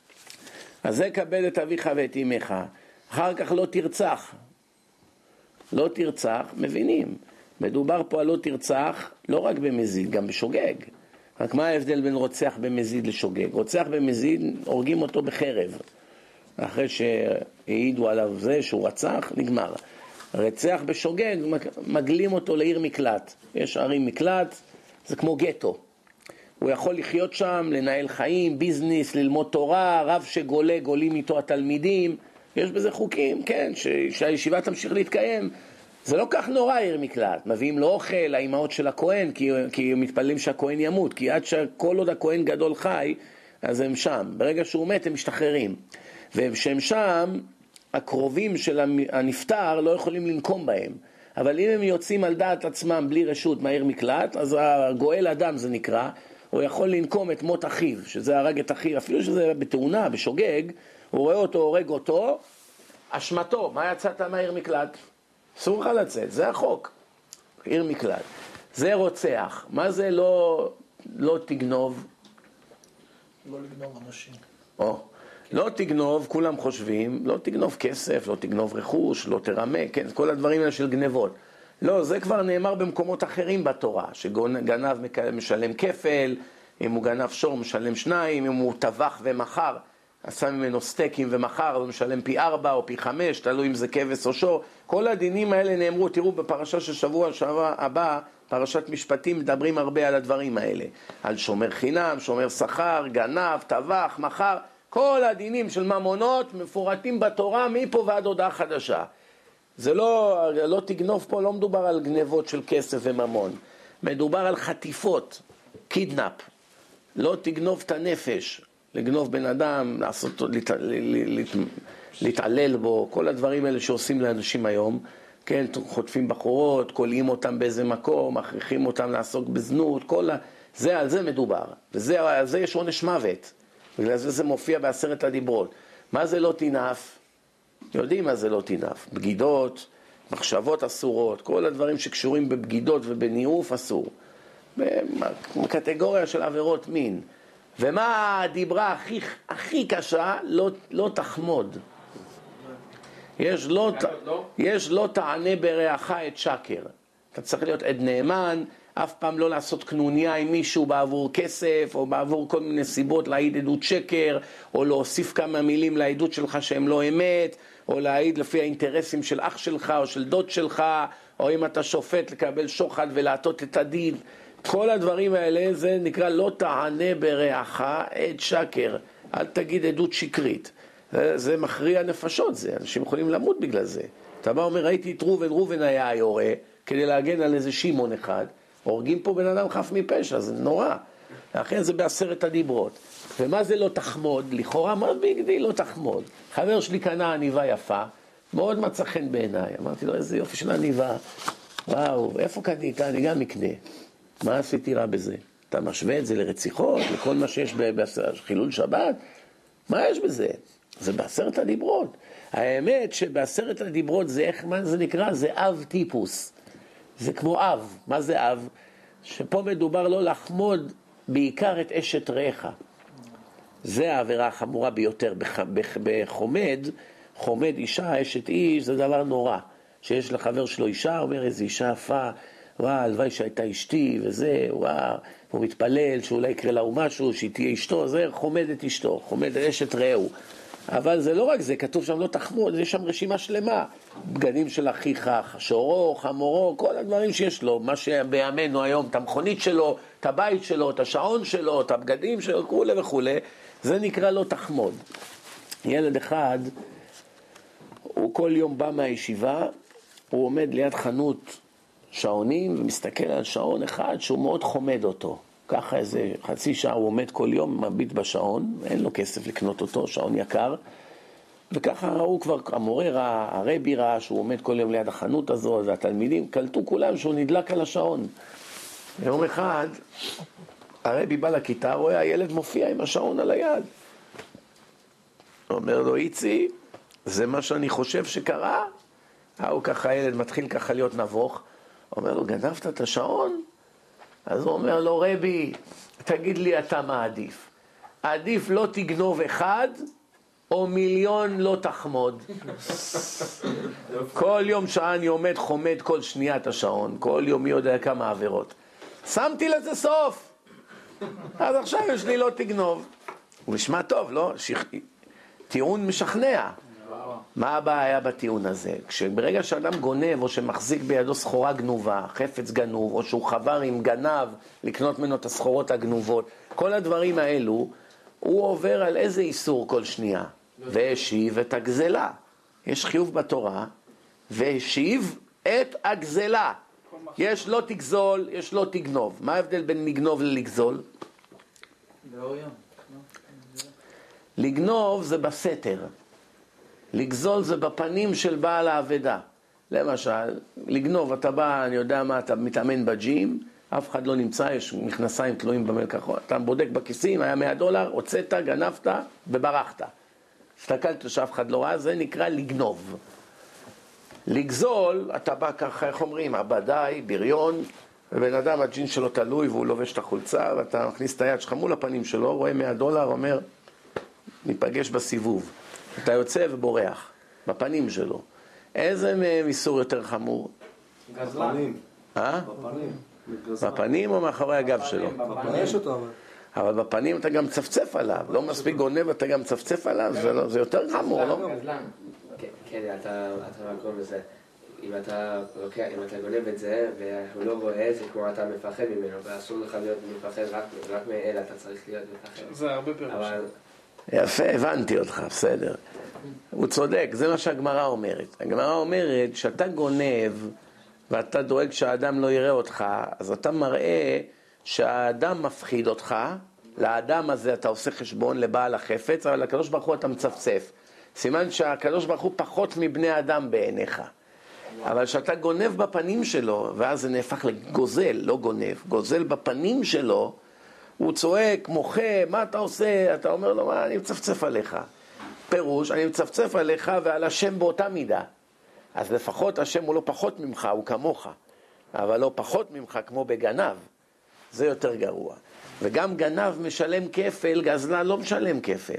אז זה כבד את אביך ואת אמך. אחר כך לא תרצח. לא תרצח, מבינים. מדובר פה על לא תרצח, לא רק במזיד, גם בשוגג. רק מה ההבדל בין רוצח במזיד לשוגג? רוצח במזיד, הורגים אותו בחרב. אחרי שהעידו עליו זה שהוא רצח, נגמר. רצח בשוגג, מגלים אותו לעיר מקלט. יש ערים מקלט, זה כמו גטו. הוא יכול לחיות שם, לנהל חיים, ביזנס, ללמוד תורה, רב שגולה, גולים איתו התלמידים. יש בזה חוקים, כן, שהישיבה תמשיך להתקיים. זה לא כך נורא עיר מקלט. מביאים לו אוכל, האימהות של הכהן, כי מתפללים שהכהן ימות. כי עד שכל עוד הכהן גדול חי, אז הם שם. ברגע שהוא מת, הם משתחררים. ושהם שם, הקרובים של הנפטר לא יכולים לנקום בהם. אבל אם הם יוצאים על דעת עצמם בלי רשות מהעיר מקלט, אז הגואל אדם זה נקרא, הוא יכול לנקום את מות אחיו, שזה הרג את אחיו, אפילו שזה בתאונה, בשוגג, הוא רואה אותו, הורג אותו, אשמתו, מה יצאת מהעיר מקלט? אסור לך לצאת, זה החוק, עיר מקלט. זה רוצח, מה זה לא תגנוב? לא לגנוב אנשים. לא תגנוב, כולם חושבים, לא תגנוב כסף, לא תגנוב רכוש, לא תרמה, כן, כל הדברים האלה של גנבות. לא, זה כבר נאמר במקומות אחרים בתורה, שגנב משלם כפל, אם הוא גנב שור משלם 2, אם הוא טבח ומחר, עשה ממנו סטייקים ומחר, הוא משלם פי 4 או פי 5, תלוי אם זה כבש או שור. כל הדינים האלה נאמרו, תראו בפרשה של שבוע הבא, פרשת משפטים, מדברים הרבה על הדברים האלה. על שומר חינם, שומר שכר, גנב, טבח, מחר, כל הדינים של ממונות מפורטים בתורה מפה ועד הודעה חדשה. זה לא תגנוב פה, לא מדובר על גנבות של כסף וממון. מדובר על חטיפות, קידנאפ. לא תגנוב את הנפש, לגנוב בן אדם, להתעלל בו, כל הדברים האלה שעושים לאנשים היום. כן, חוטפים בחורות, קולעים אותם באיזה מקום, מכריחים אותם לעסוק בזנות, על זה מדובר. על זה יש עונש מוות. בגלל זה מופיע בעשרת הדיברות. מה זה לא תינף? יודעים מה זה לא תינף. בגידות, מחשבות אסורות, כל הדברים שקשורים בבגידות ובניאוף אסור. בקטגוריה של עבירות מין. ומה הדיברה הכי קשה? לא תחמוד. יש לא תענה ברעך את שקר. אתה צריך להיות עד נאמן, אף פעם לא לעשות קנוניה עם מישהו בעבור כסף, או בעבור כל מיני סיבות להעיד עדות שקר, או להוסיף כמה מילים לעדות שלך שהם לא אמת, או להעיד לפי האינטרסים של אח שלך או של דוד שלך, או אם אתה שופט לקבל שוחד ולעטות את הדין. כל הדברים האלה זה נקרא לא תענה ברעך את שקר. אל תגיד עדות שקרית. זה מכריע נפשות, זה. אנשים יכולים למות בגלל זה. אתה בא אומר, ראיתי את ראובן היה היורה, כדי להגן על איזה שמעון אחד. הורגים פה בן אדם חף מפשע, זה נורא. לכן זה בעשרת הדיברות. ומה זה לא תחמוד? לכאורה, מה בגדי לא תחמוד? חבר שלי קנה עניבה יפה, מאוד מצא חן בעיניי. אמרתי לו, איזה יופי של עניבה. וואו, איפה קנית? אני גם מקנה. מה עשיתי רע בזה? אתה משווה את זה לרציחות, לכל מה שיש בחילול שבת? מה יש בזה? זה בעשרת הדיברות. האמת שבעשרת הדיברות זה מה זה נקרא? זה אב טיפוס. זה כמו אב. מה זה אב? שפה מדובר לא לחמוד בעיקר את אשת רעך. זה העבירה החמורה ביותר. חומד אישה, אשת איש, זה דבר נורא. שיש לחבר שלו אישה, אומר איזה אישה יפה, וואו, הלוואי שהייתה אשתי, וזה, וואו, הוא מתפלל שאולי יקרה לה משהו, שהיא תהיה אשתו, זה חומד את אשתו, חומד את אשת רעהו. אבל זה לא רק זה, כתוב שם לא תחמוד, יש שם רשימה שלמה. בגדים של אחיך, שורו, חמורו, כל הדברים שיש לו, מה שבימינו היום, את המכונית שלו, את הבית שלו, את השעון שלו, את הבגדים שלו, כולי וכולי, זה נקרא לא תחמוד. ילד אחד, הוא כל יום בא מהישיבה, הוא עומד ליד חנות שעונים ומסתכל על שעון אחד שהוא מאוד חומד אותו. ככה איזה חצי שעה הוא עומד כל יום, מביט בשעון, אין לו כסף לקנות אותו, שעון יקר. וככה ראו כבר, המורה, הרבי ראה שהוא עומד כל יום ליד החנות הזו, והתלמידים קלטו כולם שהוא נדלק על השעון. יום אחד, הרבי בא לכיתה, רואה הילד מופיע עם השעון על היד. אומר לו, איצי, זה מה שאני חושב שקרה? הוא ככה, הילד מתחיל ככה להיות נבוך. אומר לו, גנבת את השעון? אז הוא אומר לו, רבי, תגיד לי אתה מה עדיף. עדיף לא תגנוב אחד, או מיליון לא תחמוד. כל יום שעה אני עומד חומד כל שנייה את השעון, כל יום מי יודע כמה עבירות. שמתי לזה סוף. אז עכשיו יש לי לא תגנוב. הוא נשמע טוב, לא? טיעון משכנע. מה הבעיה בטיעון הזה? כשברגע שאדם גונב או שמחזיק בידו סחורה גנובה, חפץ גנוב, או שהוא חבר עם גנב לקנות ממנו את הסחורות הגנובות, כל הדברים האלו, הוא עובר על איזה איסור כל שנייה? והשיב את הגזלה. יש חיוב בתורה, והשיב את הגזלה. יש לא תגזול, יש לא תגנוב. מה ההבדל בין לגנוב ללגזול? לגנוב זה בסתר. לגזול זה בפנים של בעל העבדה. למשל, לגנוב, אתה בא, אני יודע מה, אתה מתאמן בג'ים, אף אחד לא נמצא, יש מכנסיים תלויים במלקחות, אתה בודק בכיסים, היה $100, הוצאת, גנבת וברחת. הסתכלת שאף אחד לא ראה, זה נקרא לגנוב. לגזול, אתה בא ככה, איך אומרים, עבדאי, בריון, ובן אדם הג'ין שלו תלוי והוא לובש את החולצה, ואתה מכניס את היד שלך מול הפנים שלו, רואה $100, אומר, ניפגש בסיבוב. אתה יוצא ובורח, בפנים שלו. איזה איסור יותר חמור? בפנים. בפנים או מאחורי הגב שלו? אבל בפנים אתה גם צפצף עליו, לא מספיק גונב, אתה גם צפצף עליו, זה יותר חמור, לא? כן, אתה מקום בזה. אם אתה גונב את זה והוא לא רואה, זה כמו אתה מפחד ממנו, ואסור לך להיות מפחד רק מאלה, אתה צריך להיות מפחד. זה הרבה פירוש. יפה, הבנתי אותך, בסדר. הוא צודק, זה מה שהגמרא אומרת. הגמרא אומרת שאתה גונב ואתה דואג שהאדם לא יראה אותך, אז אתה מראה שהאדם מפחיד אותך, לאדם הזה אתה עושה חשבון לבעל החפץ, אבל לקדוש ברוך הוא אתה מצפצף. סימן שהקדוש ברוך הוא פחות מבני אדם בעיניך. אבל שאתה גונב בפנים שלו, ואז זה נהפך לגוזל, לא גונב, גוזל בפנים שלו, הוא צועק, מוחה, מה אתה עושה? אתה אומר לו, מה, אני מצפצף עליך. פירוש, אני מצפצף עליך ועל השם באותה מידה. אז לפחות השם הוא לא פחות ממך, הוא כמוך, אבל לא פחות ממך כמו בגנב. זה יותר גרוע. וגם גנב משלם כפל, גזלן לא משלם כפל.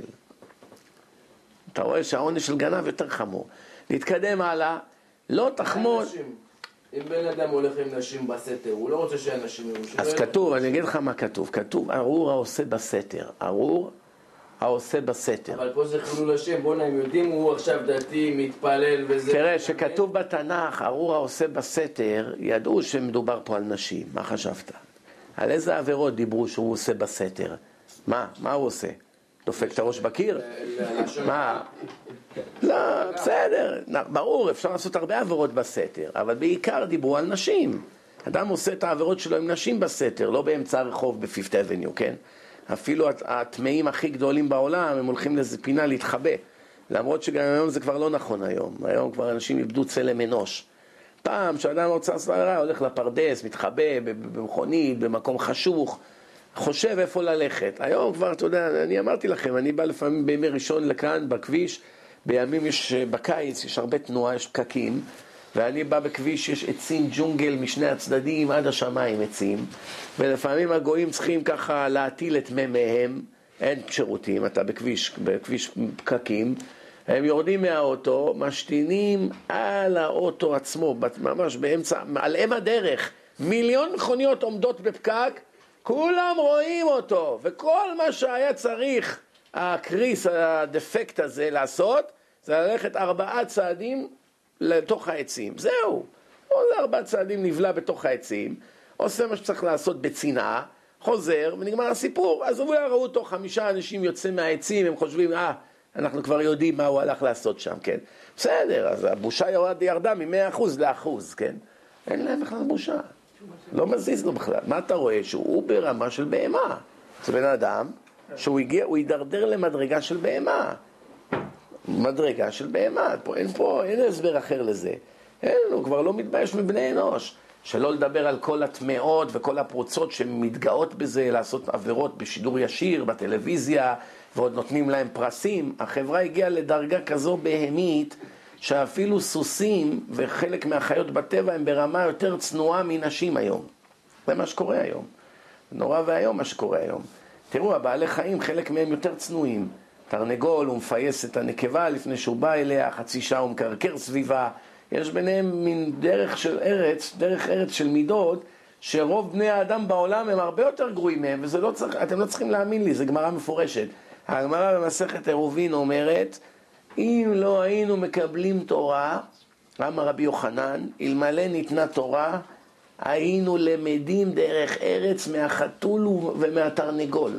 אתה רואה שהעונש של גנב יותר חמור. נתקדם הלאה, לא תחמוד. אם בן אדם הולך עם נשים בסתר, הוא לא רוצה שאנשים יראו. אז כתוב, אני אגיד לך מה כתוב. כתוב, ארור העושה בסתר. ארור העושה בסתר. אבל פה זה חילול השם, בוא'נה, הם יודעים, הוא עכשיו דתי, מתפלל וזה. תראה, שכתוב בתנ"ך, ארור העושה בסתר, ידעו שמדובר פה על נשים. מה חשבת? על איזה עבירות דיברו שהוא עושה בסתר? מה הוא עושה? דופק את הראש בקיר? מה? לא, בסדר, ברור, אפשר לעשות הרבה עבירות בסתר, אבל בעיקר דיברו על נשים. אדם עושה את העבירות שלו עם נשים בסתר, לא באמצע הרחוב בפיפט אבניו, כן? אפילו הטמאים הכי גדולים בעולם, הם הולכים לאיזה פינה להתחבא. למרות שגם היום זה כבר לא נכון היום. היום כבר אנשים איבדו צלם אנוש. פעם שאדם רוצה לעשות רע, הולך לפרדס, מתחבא במכונית, במקום חשוך, חושב איפה ללכת. היום כבר, אתה יודע, אני אמרתי לכם, אני בא לפעמים בימי ראשון לכאן, בכביש, בימים בקיץ יש הרבה תנועה, יש פקקים, ואני בא בכביש, יש עצים ג'ונגל משני הצדדים, עד השמיים עצים, ולפעמים הגויים צריכים ככה להטיל את מהם, אין שירותים, אתה בכביש פקקים, הם יורדים מהאוטו, משתינים על האוטו עצמו, ממש באמצע, על אם הדרך, מיליון מכוניות עומדות בפקק, כולם רואים אותו, וכל מה שהיה צריך, הקריס, הדפקט הזה לעשות, זה ללכת 4 צעדים לתוך העצים. זהו. או זה 4 צעדים נבלע בתוך העצים, עושה מה שצריך לעשות בצנעה, חוזר ונגמר הסיפור. אז הוא ראו אותו 5 אנשים יוצא מהעצים, הם חושבים, אנחנו כבר יודעים מה הוא הלך לעשות שם, כן? בסדר, אז הבושה ירדה מ100% ל1%, כן? אין להם בכלל בושה. לא מזיז לו בכלל. מה אתה רואה? שהוא ברמה של בהמה. זה בן אדם שהוא הוא יידרדר למדרגה של בהמה. מדרגה של בהמה. אין הסבר אחר לזה. הוא כבר לא מתבייש מבני אנוש. שלא לדבר על כל התמאות וכל הפרוצות שמתגאות בזה, לעשות עבירות בשידור ישיר, בטלוויזיה, ועוד נותנים להם פרסים. החברה הגיעה לדרגה כזו בהמית, שאפילו סוסים וחלק מהחיות בטבע הם ברמה יותר צנועה מנשים היום. זה מה שקורה היום. נורא והיום מה שקורה היום. תראו, הבעלי חיים, חלק מהם יותר צנועים. תרנגול, הוא מפייס את הנקבה לפני שהוא בא אליה, חצי שעה הוא מקרקר סביבה. יש ביניהם מין דרך ארץ של מידות, שרוב בני האדם בעולם הם הרבה יותר גרועים מהם, וזה לא צריך, אתם לא צריכים להאמין לי, זה גמרא מפורשת. הגמרא במסכת עירובין אומרת, אם לא היינו מקבלים תורה, אמר רבי יוחנן, אלמלא ניתנה תורה, היינו למדים דרך ארץ מהחתול ומהתרנגול.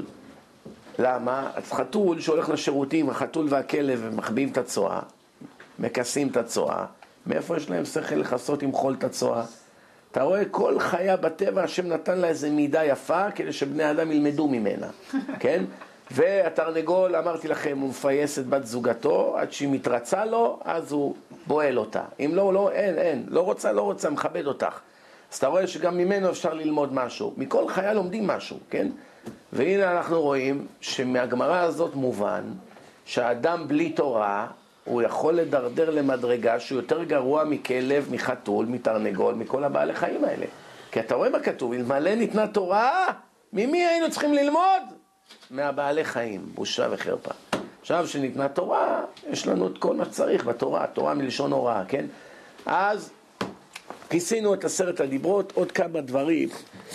למה? אז חתול שהולך לשירותים, החתול והכלב הם מחביאים את הצואה, מקסים את הצואה. מאיפה יש להם שכל לחסות עם חול את הצואה? אתה רואה, כל חיה בטבע השם נתן לה איזה מידה יפה כדי שבני אדם ילמדו ממנה, כן? והתרנגול, אמרתי לכם, הוא מפייס את בת זוגתו, עד שהיא מתרצה לו, אז הוא בועל אותה. אם לא, אין, לא רוצה, מכבד אותך. אז אתה רואה שגם ממנו אפשר ללמוד משהו. מכל חיה לומדים משהו, כן? והנה אנחנו רואים שמהגמרא הזאת מובן, שהאדם בלי תורה, הוא יכול לדרדר למדרגה שהוא יותר גרוע מכלב, מחתול, מתרנגול, מכל הבעלי חיים האלה. כי אתה רואה מה כתוב, אלמלא ניתנה תורה, ממי היינו צריכים ללמוד? מהבעלי חיים, בושה וחרפה. עכשיו שניתנה תורה, יש לנו את כל מה שצריך בתורה, תורה מלשון הוראה, כן? אז כיסינו את 10 הדיברות, עוד כמה דברים.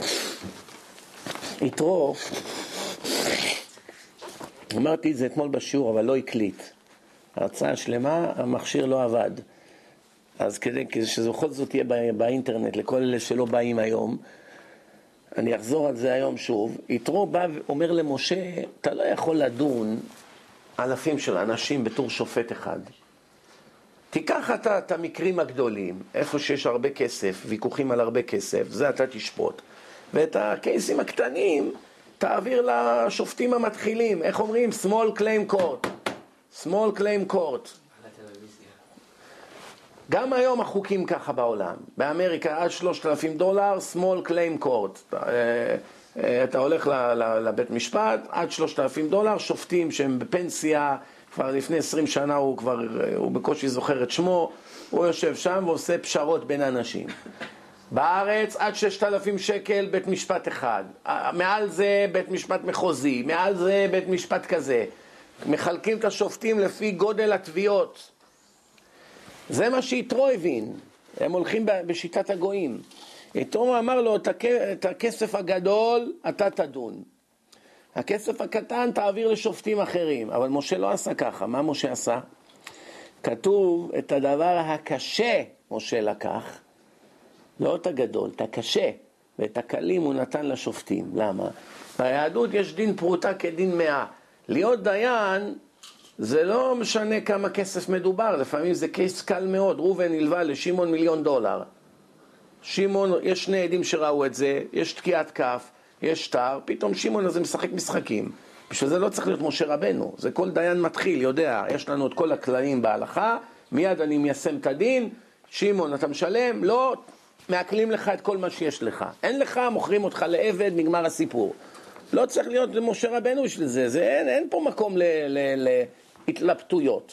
יתרו, אמרתי את זה אתמול בשיעור, אבל לא הקליט. ההרצאה שלמה, המכשיר לא עבד. אז כדי שזה בכל זאת יהיה באינטרנט, לכל אלה שלא באים היום, אני אחזור על זה היום שוב. יתרו בא ואומר למשה, אתה לא יכול לדון אלפים של אנשים בתור שופט אחד. תיקח אתה את המקרים הגדולים, איפה שיש הרבה כסף, ויכוחים על הרבה כסף, זה אתה תשפוט. ואת הקייסים הקטנים תעביר לשופטים המתחילים. איך אומרים? small claim court. small claim court. גם היום החוקים ככה בעולם. באמריקה עד $3,000, small claim court. אתה הולך לבית משפט, עד $3,000, שופטים שהם בפנסיה, כבר לפני 20 שנה הוא בקושי זוכר את שמו, הוא יושב שם ועושה פשרות בין אנשים. בארץ עד 6,000 שקל בית משפט אחד, מעל זה בית משפט מחוזי, מעל זה בית משפט כזה. מחלקים את השופטים לפי גודל התביעות. זה מה שיתרו הבין, הם הולכים בשיטת הגויים. יתרו אמר לו, את הכסף הגדול אתה תדון, הכסף הקטן תעביר לשופטים אחרים. אבל משה לא עשה ככה. מה משה עשה? כתוב את הדבר הקשה משה לקח, לא את הגדול, את הקשה, ואת הקלים הוא נתן לשופטים. למה? ביהדות יש דין פרוטה כדין 100. להיות דיין זה לא משנה כמה כסף מדובר, לפעמים זה קייס קל מאוד. ראובן הלווה לשמעון $1,000,000. שמעון, יש שני עדים שראו את זה, יש תקיעת כף, יש שטר, פתאום שמעון הזה משחק משחקים. בשביל זה לא צריך להיות משה רבנו, זה כל דיין מתחיל, יודע, יש לנו את כל הכללים בהלכה, מיד אני מיישם את הדין, שמעון אתה משלם, לא, מעקלים לך את כל מה שיש לך. אין לך, מוכרים אותך לעבד, נגמר הסיפור. לא צריך להיות משה רבנו בשביל זה, אין פה מקום להתלבטויות.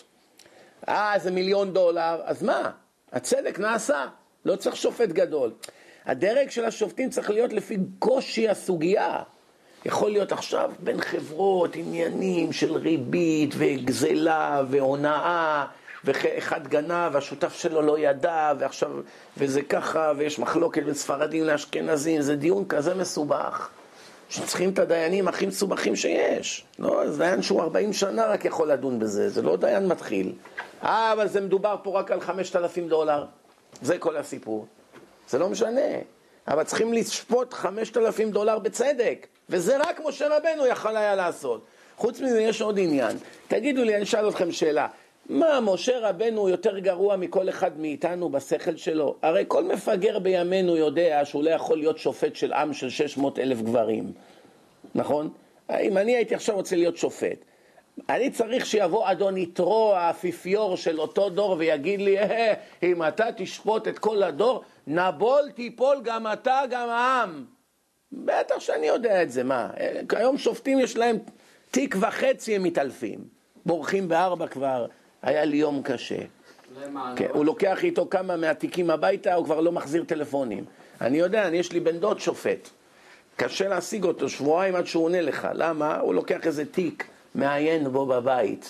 זה $1,000,000, אז מה? הצדק נעשה, לא צריך שופט גדול. הדרג של השופטים צריך להיות לפי גושי הסוגיה. יכול להיות עכשיו בין חברות, עניינים של ריבית וגזלה והונאה, ואחד גנב והשותף שלו לא ידע, ועכשיו, וזה ככה, ויש מחלוקת בין ספרדים לאשכנזים, זה דיון כזה מסובך, שצריכים את הדיינים הכי מסובכים שיש. לא, אז דיין שהוא 40 שנה רק יכול לדון בזה, זה לא דיין מתחיל. אבל זה מדובר פה רק על $5,000, זה כל הסיפור. זה לא משנה, אבל צריכים לשפוט $5,000 בצדק, וזה רק משה רבנו יכול היה לעשות. חוץ מזה יש עוד עניין. תגידו לי, אני אשאל אתכם שאלה, מה, משה רבנו יותר גרוע מכל אחד מאיתנו בשכל שלו? הרי כל מפגר בימינו יודע שהוא לא יכול להיות שופט של עם של 600,000 גברים, נכון? אם אני הייתי עכשיו רוצה להיות שופט, אני צריך שיבוא אדון יתרו, האפיפיור של אותו דור, ויגיד לי, אם אתה תשפוט את כל הדור, נבול תיפול גם אתה, גם העם. בטח שאני יודע את זה, מה? היום שופטים יש להם תיק וחצי, הם מתעלפים. בורחים ב4 כבר, היה לי יום קשה. כן, הוא לוקח איתו כמה מהתיקים הביתה, הוא כבר לא מחזיר טלפונים. אני יודע, יש לי בן דוד שופט. קשה להשיג אותו, שבועיים עד שהוא עונה לך. למה? הוא לוקח איזה תיק, מעיין בו בבית.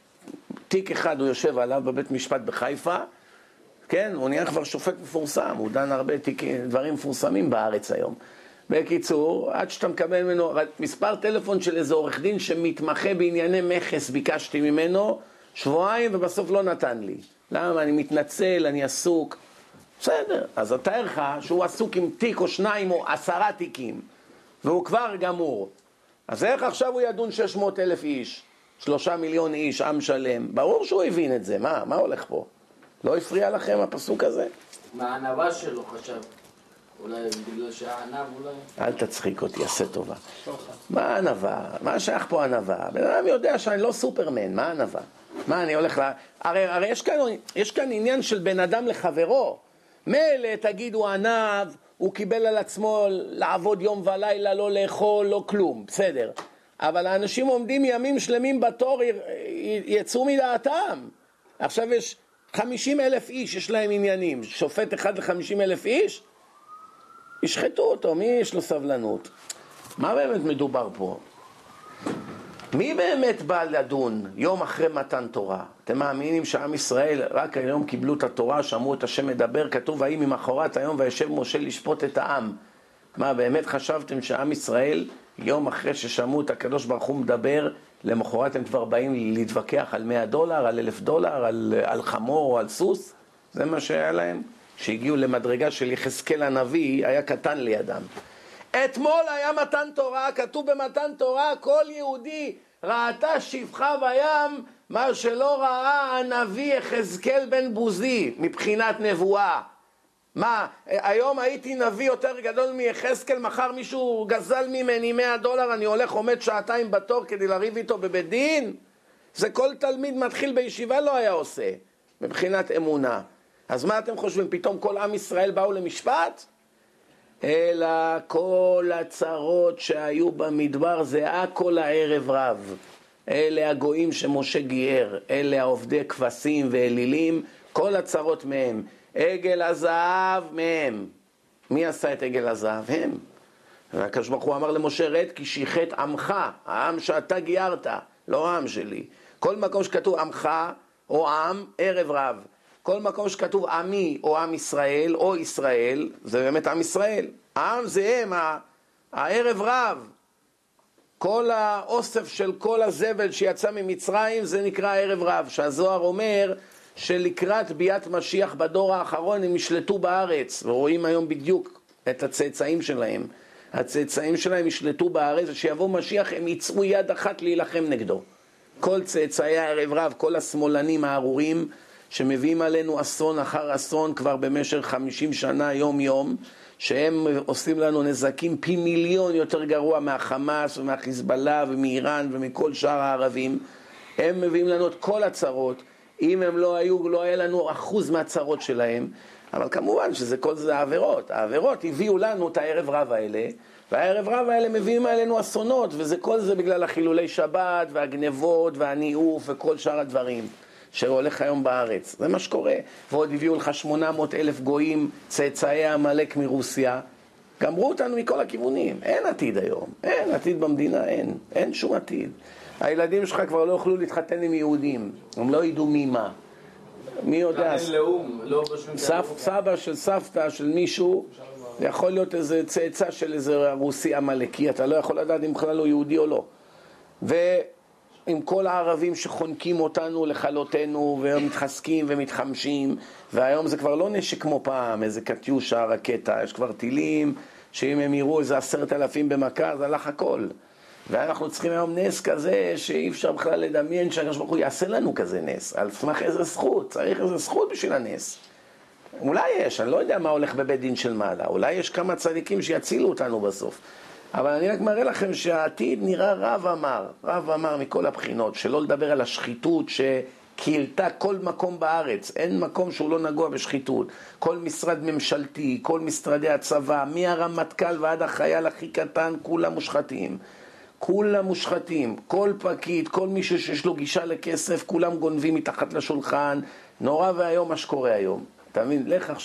תיק אחד הוא יושב עליו בבית משפט בחיפה, כן, הוא נהיה כבר שופט מפורסם, הוא דן הרבה דברים מפורסמים בארץ היום. בקיצור, עד שאתה מקבל ממנו, מספר טלפון של איזה עורך דין שמתמחה בענייני מכס, ביקשתי ממנו, שבועיים ובסוף לא נתן לי. למה? אני מתנצל, אני עסוק. בסדר, אז תאר לך שהוא עסוק עם תיק או 2 או 10 תיקים, והוא כבר גמור. אז איך עכשיו הוא ידון 600,000 איש, 3 מיליון איש, עם שלם? ברור שהוא הבין את זה, מה הולך פה? לא הפריע לכם הפסוק הזה? מה הענבה שלו חשב? אולי בגלל שהענב אולי... אל תצחיק אותי, עשה טובה. מה הענבה? מה שייך פה הענבה? בן אדם יודע שאני לא סופרמן, מה הענבה? מה אני הולך הרי יש כאן עניין של בן אדם לחברו. מילא תגידו ענב, הוא קיבל על עצמו לעבוד יום ולילה, לא לאכול, לא כלום, בסדר. אבל האנשים עומדים ימים שלמים בתור, יצאו מדעתם. עכשיו יש 50,000 איש, יש להם עניינים. שופט אחד ל50,000 איש, ישחטו אותו, מי יש לו סבלנות? מה באמת מדובר פה? מי באמת בא לדון יום אחרי מתן תורה? אתם מאמינים שעם ישראל רק היום קיבלו את התורה, שמעו את השם מדבר, כתוב האם ממחרת היום וישב משה לשפוט את העם? מה, באמת חשבתם שעם ישראל יום אחרי ששמעו את הקדוש ברוך הוא מדבר, למחרת הם כבר באים להתווכח על $100, על $1,000, על חמור או על סוס? זה מה שהיה להם? שהגיעו למדרגה של יחזקאל הנביא, היה קטן לידם. אתמול היה מתן תורה, כתוב במתן תורה, כל יהודי ראתה שפחה בים, מה שלא ראה הנביא יחזקאל בן בוזי, מבחינת נבואה. מה, היום הייתי נביא יותר גדול מיחזקאל, מחר מישהו גזל ממני $100, אני הולך עומד שעתיים בתור כדי לריב איתו בבית דין? זה כל תלמיד מתחיל בישיבה לא היה עושה, מבחינת אמונה. אז מה אתם חושבים, פתאום כל עם ישראל באו למשפט? אלא כל הצרות שהיו במדבר זה הכל הערב רב. אלה הגויים שמשה גייר, אלה העובדי כבשים ואלילים, כל הצרות מהם. עגל הזהב מהם. מי עשה את עגל הזהב? הם. והקדוש ברוך הוא אמר למשה, רד כי שיחת עמך, העם שאתה גיירת, לא העם שלי. כל מקום שכתוב עמך או עם, ערב רב. כל מקום שכתוב עמי או עם ישראל או ישראל, זה באמת עם ישראל. העם זה הם, הערב רב. כל האוסף של כל הזבל שיצא ממצרים זה נקרא ערב רב. שהזוהר אומר שלקראת ביאת משיח בדור האחרון הם ישלטו בארץ. ורואים היום בדיוק את הצאצאים שלהם. הצאצאים שלהם ישלטו בארץ, ושיבוא משיח הם יצאו יד אחת להילחם נגדו. כל צאצאי הערב רב, כל השמאלנים הארורים שמביאים עלינו אסון אחר אסון כבר במשך 50 שנה יום יום, שהם עושים לנו נזקים פי מיליון יותר גרוע מהחמאס ומהחיזבאללה ומאיראן ומכל שאר הערבים. הם מביאים לנו את כל הצרות. אם הם לא היו, לא היה לנו 1% מהצרות שלהם. אבל כמובן שזה כל זה העבירות. העבירות הביאו לנו את הערב רב האלה, והערב רב האלה מביאים עלינו אסונות, וזה כל זה בגלל החילולי שבת והגנבות והניאוף וכל שאר הדברים שהולך היום בארץ. זה מה שקורה. ועוד הביאו לך 800,000 גויים, צאצאי המלך מרוסיה. גמרו אותנו מכל הכיוונים. אין עתיד היום. אין עתיד במדינה, אין שום עתיד. הילדים שלך כבר לא יוכלו להתחתן עם יהודים. הם לא ידעו מי מה. מי יודע? סבא של סבתא של מישהו, זה יכול להיות איזה צאצא של איזה רוסי המלכי, אתה לא יכול לדעת אם בכלל הוא יהודי או לא. ועם כל הערבים שחונקים אותנו לכלותנו ומתחזקים ומתחמשים, והיום זה כבר לא נשק כמו פעם, איזה קטיושה, רקטה, יש כבר טילים שאם הם יראו איזה 10,000 במכה, זה הלך הכל. ואנחנו צריכים היום נס כזה שאי אפשר בכלל לדמיין שהקדוש ברוך הוא יעשה לנו כזה נס. על סמך איזה זכות, צריך איזה זכות בשביל הנס. אולי יש, אני לא יודע מה הולך בבית דין של מעלה, אולי יש כמה צדיקים שיצילו אותנו בסוף. אבל אני רק מראה לכם שהעתיד נראה רב אמר מכל הבחינות, שלא לדבר על השחיתות שקילתה כל מקום בארץ, אין מקום שהוא לא נגוע בשחיתות. כל משרד ממשלתי, כל משרדי הצבא, מהרמטכ"ל ועד החייל הכי קטן, כולם מושחתים. כולם מושחתים, כל פקיד, כל מישהו שיש לו גישה לכסף, כולם גונבים מתחת לשולחן, נורא והיום מה שקורה היום. אתה מבין?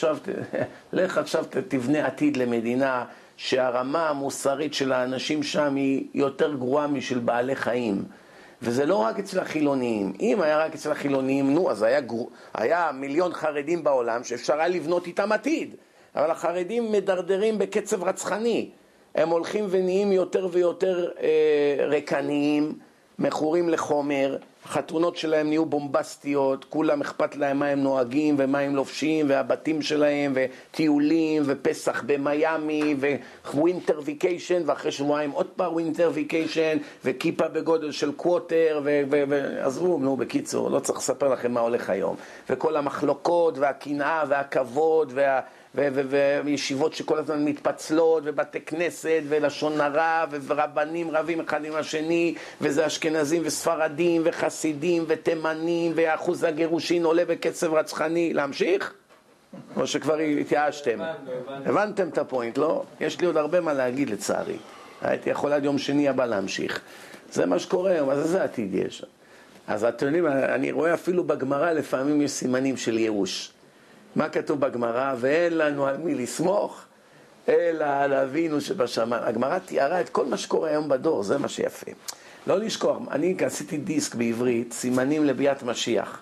לך עכשיו תבנה עתיד למדינה שהרמה המוסרית של האנשים שם היא יותר גרועה משל בעלי חיים. וזה לא רק אצל החילוניים. אם היה רק אצל החילוניים, אז היה מיליון חרדים בעולם שאפשר היה לבנות איתם עתיד. אבל החרדים מדרדרים בקצב רצחני. הם הולכים ונהיים יותר ויותר רקניים, מכורים לחומר, החתונות שלהם נהיו בומבסטיות, כולם אכפת להם מה הם נוהגים ומה הם לובשים, והבתים שלהם, וטיולים, ופסח במיימי, ווינטר ויקיישן, ואחרי שבועיים עוד פעם ווינטר ויקיישן, וכיפה בגודל של קווטר, עזבו, נו, בקיצור, לא צריך לספר לכם מה הולך היום. וכל המחלוקות, והקנאה, והכבוד, וישיבות שכל הזמן מתפצלות, ובתי כנסת, ולשון הרע, ורבנים רבים אחד עם השני, וזה אשכנזים וספרדים, וחסידים, ותימנים, ואחוז הגירושין עולה בקצב רצחני. להמשיך? או שכבר התייאשתם? הבנתם את הפוינט, לא? יש לי עוד הרבה מה להגיד לצערי. הייתי יכול עד יום שני הבא להמשיך. זה מה שקורה היום, אז איזה עתיד יש? אז אתם יודעים, אני רואה אפילו בגמרא לפעמים יש סימנים של ייאוש. מה כתוב בגמרא? ואין לנו על מי לסמוך, אלא על אבינו שבשמיים. הגמרא תיארה את כל מה שקורה היום בדור, זה מה שיפה. לא לשכוח, אני עשיתי דיסק בעברית, סימנים לביאת משיח.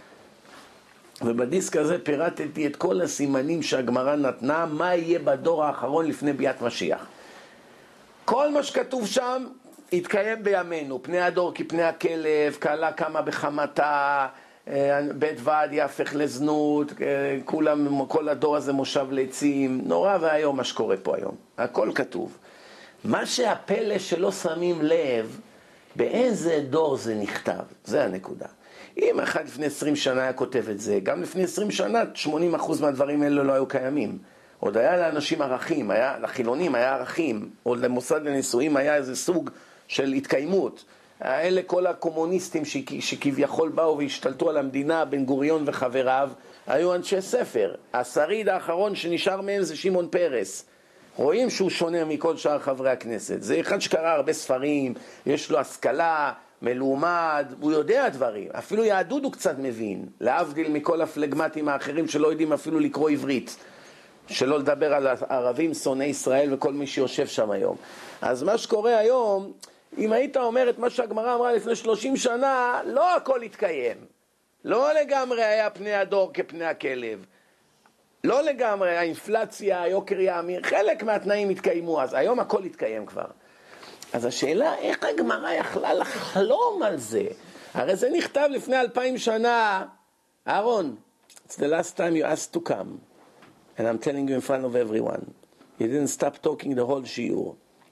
ובדיסק הזה פירטתי את כל הסימנים שהגמרא נתנה, מה יהיה בדור האחרון לפני ביאת משיח. כל מה שכתוב שם יתקיים בימינו, פני הדור כפני הכלב, קלה קמה בחמתה, בית ועד יהפך לזנות, כל הדור הזה מושב לעצים, נורא והיום מה שקורה פה היום, הכל כתוב. מה שהפלא שלא שמים לב, באיזה דור זה נכתב, זה הנקודה. אם אחד לפני 20 שנה היה כותב את זה, גם לפני 20 שנה 80% מהדברים האלה לא היו קיימים. עוד היה לאנשים ערכים, לחילונים היה ערכים, או למוסד לנישואים היה איזה סוג של התקיימות. אלה כל הקומוניסטים שכביכול באו והשתלטו על המדינה, בן גוריון וחבריו, היו אנשי ספר. השריד האחרון שנשאר מהם זה שמעון פרס. רואים שהוא שונה מכל שאר חברי הכנסת. זה אחד שקרא הרבה ספרים, יש לו השכלה, מלומד, הוא יודע דברים. אפילו יהדות הוא קצת מבין, להבדיל מכל הפלגמטים האחרים שלא יודעים אפילו לקרוא עברית. שלא לדבר על הערבים, שונאי ישראל וכל מי שיושב שם היום. אז מה שקורה היום, אם היית אומר את מה שהגמרא אמרה לפני 30 שנה, לא הכל יתקיים. לא לגמרי היה פני הדור כפני הכלב. לא לגמרי, האינפלציה, היוקר יאמיר, חלק מהתנאים התקיימו אז, היום הכל יתקיים כבר. אז השאלה, איך הגמרא יכלה לחלום על זה? הרי זה נכתב לפני 2000 שנה. אהרון, it's the last time you asked to come. And I'm telling you in front of everyone. You didn't stop talking the whole shiur.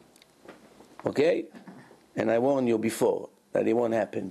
Okay? And I warned you before that it won't happen.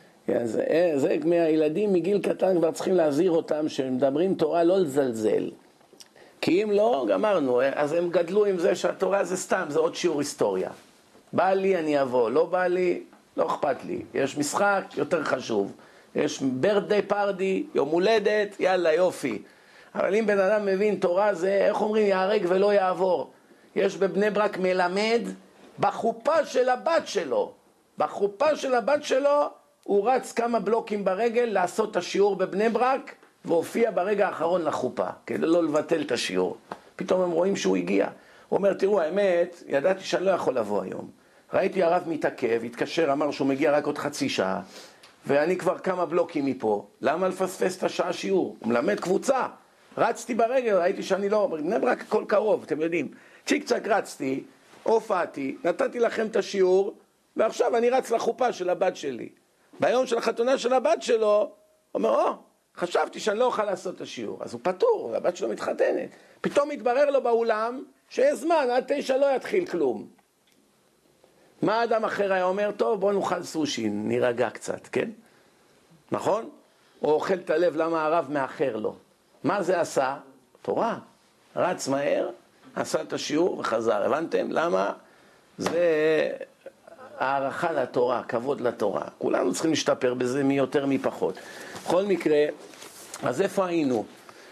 זה מהילדים מגיל קטן כבר צריכים להזהיר אותם שמדברים תורה לא לזלזל. כי אם לא, גמרנו. אז הם גדלו עם זה שהתורה זה סתם, זה עוד שיעור היסטוריה. בא לי אני אבוא, לא בא לי, לא אכפת לי. יש משחק יותר חשוב. יש birthday party, יום הולדת, יאללה יופי. אבל אם בן אדם מבין תורה זה, איך אומרים, יהרג ולא יעבור. יש בבני ברק מלמד בחופה של הבת שלו. בחופה של הבת שלו הוא רץ כמה בלוקים ברגל לעשות את השיעור בבני ברק, והופיע ברגע האחרון לחופה, כדי לא לבטל את השיעור. פתאום הם רואים שהוא הגיע. הוא אומר, תראו, האמת, ידעתי שאני לא יכול לבוא היום. ראיתי הרב מתעכב, התקשר, אמר שהוא מגיע רק עוד חצי שעה, ואני כבר כמה בלוקים מפה. למה לפספס את השעה שיעור? הוא מלמד קבוצה. רצתי ברגל, ראיתי שאני לא... בני ברק הכל קרוב, אתם יודעים. צ'יק צ'ק רצתי, הופעתי, נתתי לכם את השיעור, ועכשיו אני רץ לחופה של הבת שלי. ביום של החתונה של הבת שלו, הוא אומר, חשבתי שאני לא אוכל לעשות את השיעור. אז הוא פטור, הבת שלו מתחתנת. פתאום מתברר לו באולם שיש זמן, עד 9 לא יתחיל כלום. מה אדם אחר היה אומר? טוב, בוא נאכל סושי, נירגע קצת, כן? נכון? או אוכל את הלב, למה הרב מאחר לו? מה זה עשה? תורה. רץ מהר, עשה את השיעור וחזר. הבנתם? למה? זה הערכה לתורה, כבוד לתורה. כולנו צריכים להשתפר בזה מי יותר מי פחות. בכל מקרה, אז איפה היינו?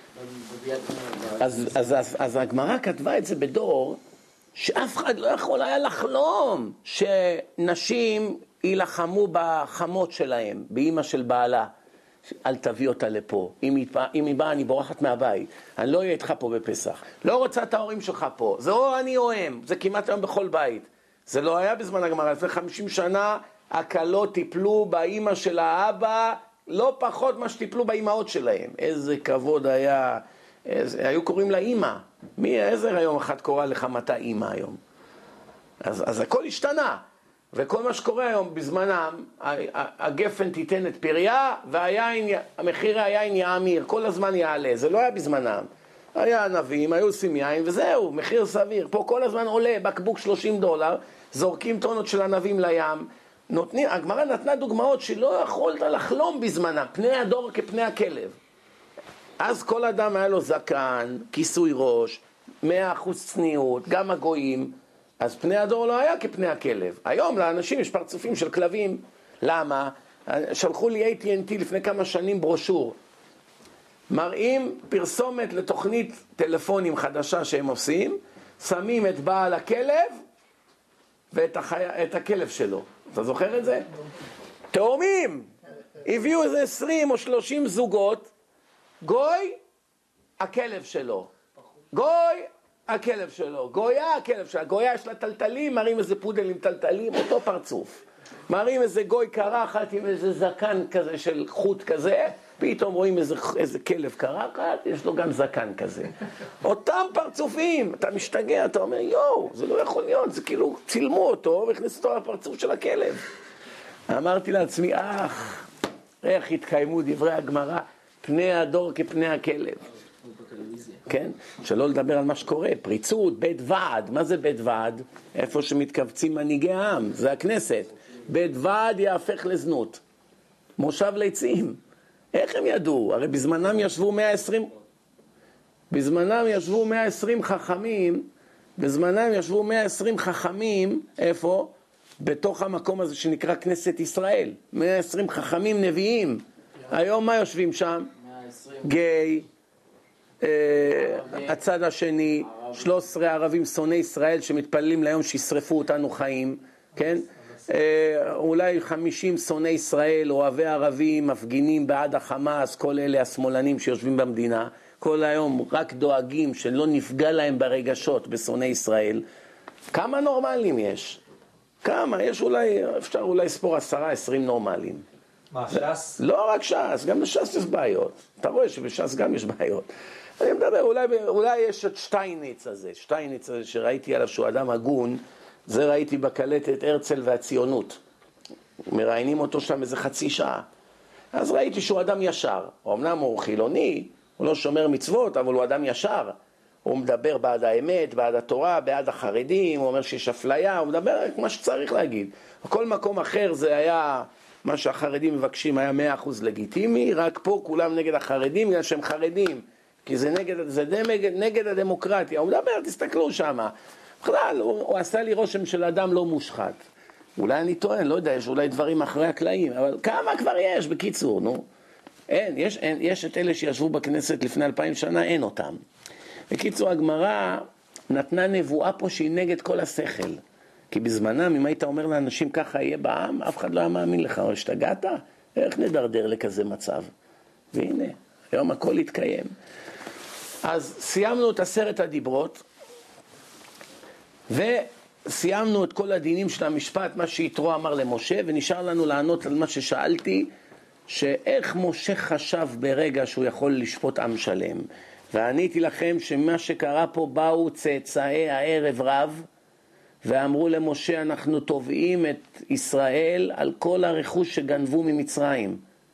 אז הגמרא כתבה את זה בדור שאף אחד לא יכול היה לחלום שנשים ילחמו בחמות שלהם, באמא של בעלה. אל תביא אותה לפה. אם היא באה, אני בורחת מהבית. אני לא אהיה איתך פה בפסח. לא רוצה את ההורים שלך פה. זה או אני או הם. זה כמעט היום בכל בית. זה לא היה בזמן הגמרא. לפני 50 שנה, הקלות טיפלו באמא של האבא, לא פחות מה שטיפלו באמאות שלהם. איזה כבוד היה. היו קוראים לה אמא. איזה היום אחת קורא לך מתה אמא היום? אז הכל השתנה. וכל מה שקורה היום בזמנם, הגפן תיתן את פריה, והמחיר היין יאמיר, כל הזמן יעלה. זה לא היה בזמנם. היה ענבים, היו עושים יין, וזהו, מחיר סביר. פה כל הזמן עולה בקבוק $30, זורקים טונות של ענבים לים. הגמרא נתנה דוגמאות שלא יכולת לחלום בזמנם, פני הדור כפני הכלב. אז כל אדם היה לו זקן, כיסוי ראש, 100% צניעות, גם הגויים. אז פני הדור לא היה כפני הכלב. היום לאנשים יש פרצופים של כלבים. למה? שלחו לי AT&T לפני כמה שנים ברושור. מראים פרסומת לתוכנית טלפונים חדשה שהם עושים, שמים את בעל הכלב ואת הכלב שלו. אתה זוכר את זה? תאומים! הביאו איזה 20 או 30 זוגות, גוי, הכלב שלו. גוי, הכלב שלו. גויה, הכלב שלה. גויה יש לה טלטלים, מראים איזה פודל עם טלטלים, אותו פרצוף. מראים איזה גוי קרחת עם איזה זקן כזה של חוט כזה, פתאום רואים איזה כלב קרחת, יש לו גם זקן כזה. אותם פרצופים, אתה משתגע, אתה אומר, יואו, זה לא יכול להיות, זה כאילו צילמו אותו והכניסו אותו לפרצוף של הכלב. אמרתי לעצמי, איך התקיימו דברי הגמרא, פני הדור כפני הכלב. כן? שלא לדבר על מה שקורה, פריצות, בית ועד. מה זה בית ועד? איפה שמתכווצים מנהיגי העם, זה הכנסת. בית ועד יהפך לזנות. מושב ליצים. איך הם ידעו? הרי בזמנם ישבו 120 חכמים, איפה? בתוך המקום הזה שנקרא כנסת ישראל. 120 חכמים נביאים. היום מה יושבים שם? גיא, הצד השני, 13 ערבים שונאי ישראל שמתפללים ליום שישרפו אותנו חיים, כן? אולי 50 שונאי ישראל, אוהבי ערבים, מפגינים בעד החמאס, כל אלה השמאלנים שיושבים במדינה, כל היום רק דואגים שלא נפגע להם ברגשות בשונאי ישראל. כמה נורמלים יש? כמה? יש אפשר אולי לספור 10-20 נורמלים. מה, ש"ס? לא רק ש"ס, גם בש"ס יש בעיות. אתה רואה שבש"ס גם יש בעיות. אני מדבר, אולי יש את שטייניץ הזה שראיתי עליו שהוא אדם הגון, זה ראיתי בקלטת הרצל והציונות. מראיינים אותו שם איזה חצי שעה. אז ראיתי שהוא אדם ישר. אמנם הוא חילוני, הוא לא שומר מצוות, אבל הוא אדם ישר. הוא מדבר בעד האמת, בעד התורה, בעד החרדים, הוא אומר שיש אפליה, הוא מדבר מה שצריך להגיד. בכל מקום אחר זה היה, מה שהחרדים מבקשים היה 100% לגיטימי, רק פה כולם נגד החרדים, בגלל שהם חרדים, כי זה נגד הדמוקרטיה. הוא מדבר, תסתכלו שם. בכלל, הוא עשה לי רושם של אדם לא מושחת. אולי אני טוען, לא יודע, יש אולי דברים אחרי הקלעים, אבל כמה כבר יש, בקיצור, נו. יש את אלה שישבו בכנסת לפני 2000 שנה, אין אותם. בקיצור, הגמרא נתנה נבואה פה שהיא נגד כל השכל. כי בזמנם, אם היית אומר לאנשים ככה יהיה בעם, אף אחד לא היה מאמין לך, או השתגעת? איך נדרדר לכזה מצב? והנה, היום הכל התקיים. אז סיימנו את 10 הדיברות, וסיימנו את כל הדינים של המשפט, מה שיתרו אמר למשה, ונשאר לנו לענות על מה ששאלתי, שאיך משה חשב ברגע שהוא יכול לשפוט עם שלם. ועניתי לכם שמה שקרה פה, באו צאצאי הערב רב, ואמרו למשה, אנחנו תובעים את ישראל על כל הרכוש שגנבו ממצרים.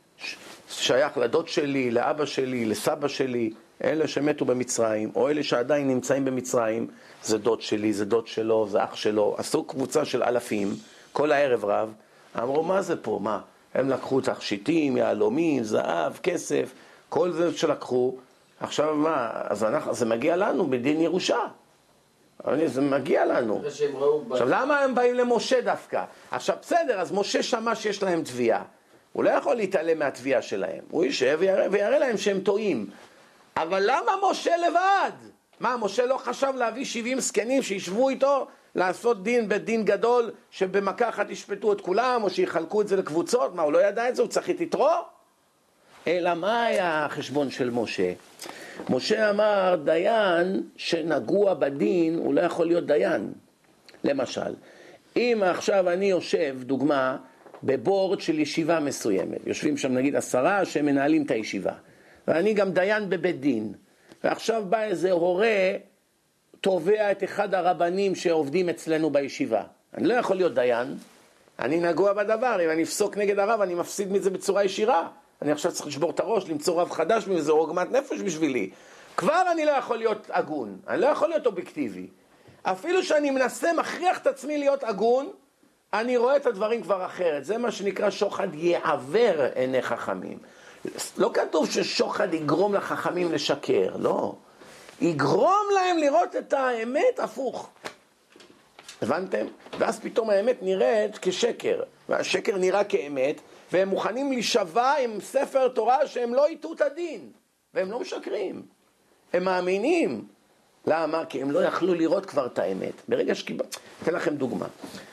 שייך לדוד שלי, לאבא שלי, לסבא שלי, אלה שמתו במצרים, או אלה שעדיין נמצאים במצרים, זה דוד שלי, זה דוד שלו, זה אח שלו. עשו קבוצה של אלפים, כל הערב רב, אמרו, מה זה פה? מה? הם לקחו תכשיטים, יהלומים, זהב, כסף, כל זה שלקחו. עכשיו מה? אז זה מגיע לנו בדין ירושה. זה מגיע לנו. עכשיו למה הם באים למשה דווקא? עכשיו בסדר, אז משה שמע שיש להם תביעה. הוא לא יכול להתעלם מהתביעה שלהם. הוא יישב ויראה להם שהם טועים. אבל למה משה לבד? מה, משה לא חשב להביא 70 סקנים שישבו איתו לעשות בית דין גדול שבמכה אחת ישפטו את כולם או שיחלקו את זה לקבוצות? מה, הוא לא ידע את זה? הוא צריך את יתרו? אלא מה היה החשבון של משה? משה אמר, דיין שנגוע בדין הוא לא יכול להיות דיין. למשל, אם עכשיו אני יושב, דוגמה, בבורד של ישיבה מסוימת, יושבים שם נגיד 10 שמנהלים את הישיבה, ואני גם דיין בבית דין, ועכשיו בא איזה הורה, תובע את אחד הרבנים שעובדים אצלנו בישיבה. אני לא יכול להיות דיין, אני נגוע בדבר, אם אני אפסוק נגד הרב, אני מפסיד מזה בצורה ישירה. אני עכשיו צריך לשבור את הראש, למצוא רב חדש מזה, עוגמת נפש בשבילי. כבר אני לא יכול להיות הגון, אני לא יכול להיות אובייקטיבי. אפילו שאני מנסה, מכריח את עצמי להיות הגון, אני רואה את הדברים כבר אחרת. זה מה שנקרא שוחד יעבר עיני חכמים. לא כתוב ששוחד יגרום לחכמים לשקר, לא. יגרום להם לראות את האמת הפוך. הבנתם? ואז פתאום האמת נראית כשקר, והשקר נראה כאמת, והם מוכנים להישבע עם ספר תורה שהם לא יטעו את הדין, והם לא משקרים. הם מאמינים. למה? כי הם לא יכלו לראות כבר את האמת. ברגע אתן לכם דוגמה.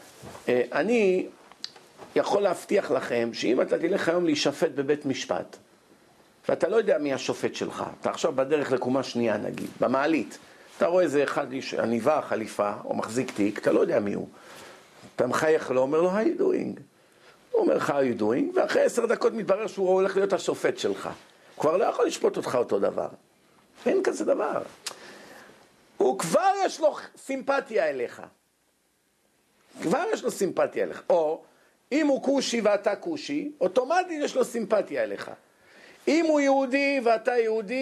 אני יכול להבטיח לכם שאם אתה תלך היום להישפט בבית משפט, ואתה לא יודע מי השופט שלך, אתה עכשיו בדרך לקומה שנייה נגיד, במעלית, אתה רואה איזה אחד עניבה, חליפה, או מחזיק תיק, אתה לא יודע מי הוא. אתה מחייך לו, אומר לו, how you doing? הוא אומר לך, how you doing? ואחרי 10 דקות מתברר שהוא הולך להיות השופט שלך. הוא כבר לא יכול לשפוט אותך אותו דבר. אין כזה דבר. הוא כבר יש לו סימפתיה אליך. כבר יש לו סימפתיה אליך. או, אם הוא קושי ואתה קושי, אוטומטית יש לו סימפתיה אליך. אם הוא יהודי ואתה יהודי,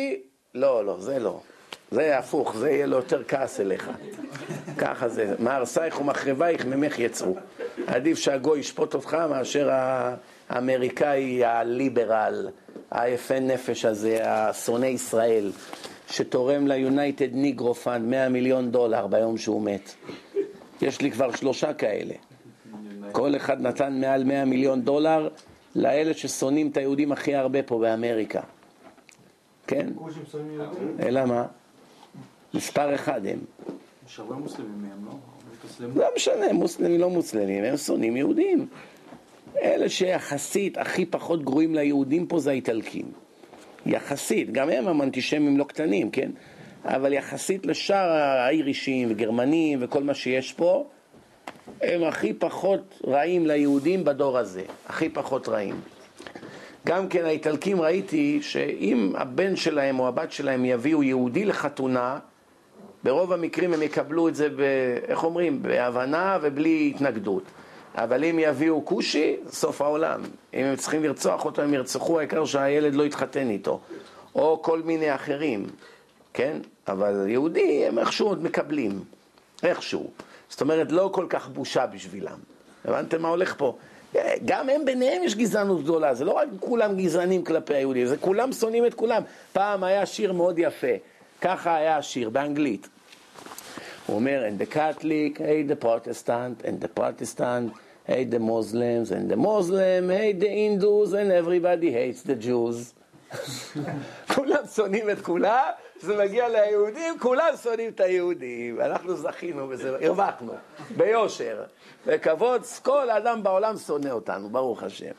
לא, זה לא. זה הפוך, זה יהיה לו יותר כעס אליך. ככה זה, מהרסייך ומחרבייך ממך יצאו. עדיף שהגוי ישפוט אותך מאשר האמריקאי הליברל, היפה נפש הזה, השונא ישראל, שתורם ליונייטד ניגרו פאנד $100 מיליון ביום שהוא מת. יש לי כבר 3 כאלה. כל אחד נתן מעל $100 מיליון לאלה ששונאים את היהודים הכי הרבה פה באמריקה. כן? אלא מה? מספר 1 הם. יש הרבה מוסלמים מהם, לא? לא משנה, מוסלמים לא מוסלמים, הם שונאים יהודים. אלה שיחסית הכי פחות גרועים ליהודים פה זה האיטלקים. יחסית, גם הם אנטישמים לא קטנים, כן? אבל יחסית לשאר האירישים וגרמנים וכל מה שיש פה, הם הכי פחות רעים ליהודים בדור הזה. הכי פחות רעים. גם כן האיטלקים ראיתי שאם הבן שלהם או הבת שלהם יביאו יהודי לחתונה, ברוב המקרים הם יקבלו את זה, איך אומרים, בהבנה ובלי התנגדות. אבל אם יביאו קושי, סוף העולם. אם הם צריכים לרצוח אותו, הם ירצחו, העיקר שהילד לא יתחתן איתו. או כל מיני אחרים, כן? אבל יהודי הם איכשהו עוד מקבלים. איכשהו. זאת אומרת, לא כל כך בושה בשבילם. הבנתם מה הולך פה? גם הם ביניהם יש גזענות גדולה. זה לא רק כולם גזענים כלפי היהודים, זה כולם שונאים את כולם. פעם היה שיר מאוד יפה. ככה היה השיר באנגלית. הוא אומר, and the Catholic hate the Protestant, and the Protestant hate the Muslims, and the Muslim hate the Hindus, and everybody hates the Jews. כולם שונאים את כולם, זה מגיע ליהודים, כולם שונאים את היהודים. אנחנו זכינו בזה, הרווחנו, ביושר, בכבוד, כל האדם בעולם שונא אותנו, ברוך השם.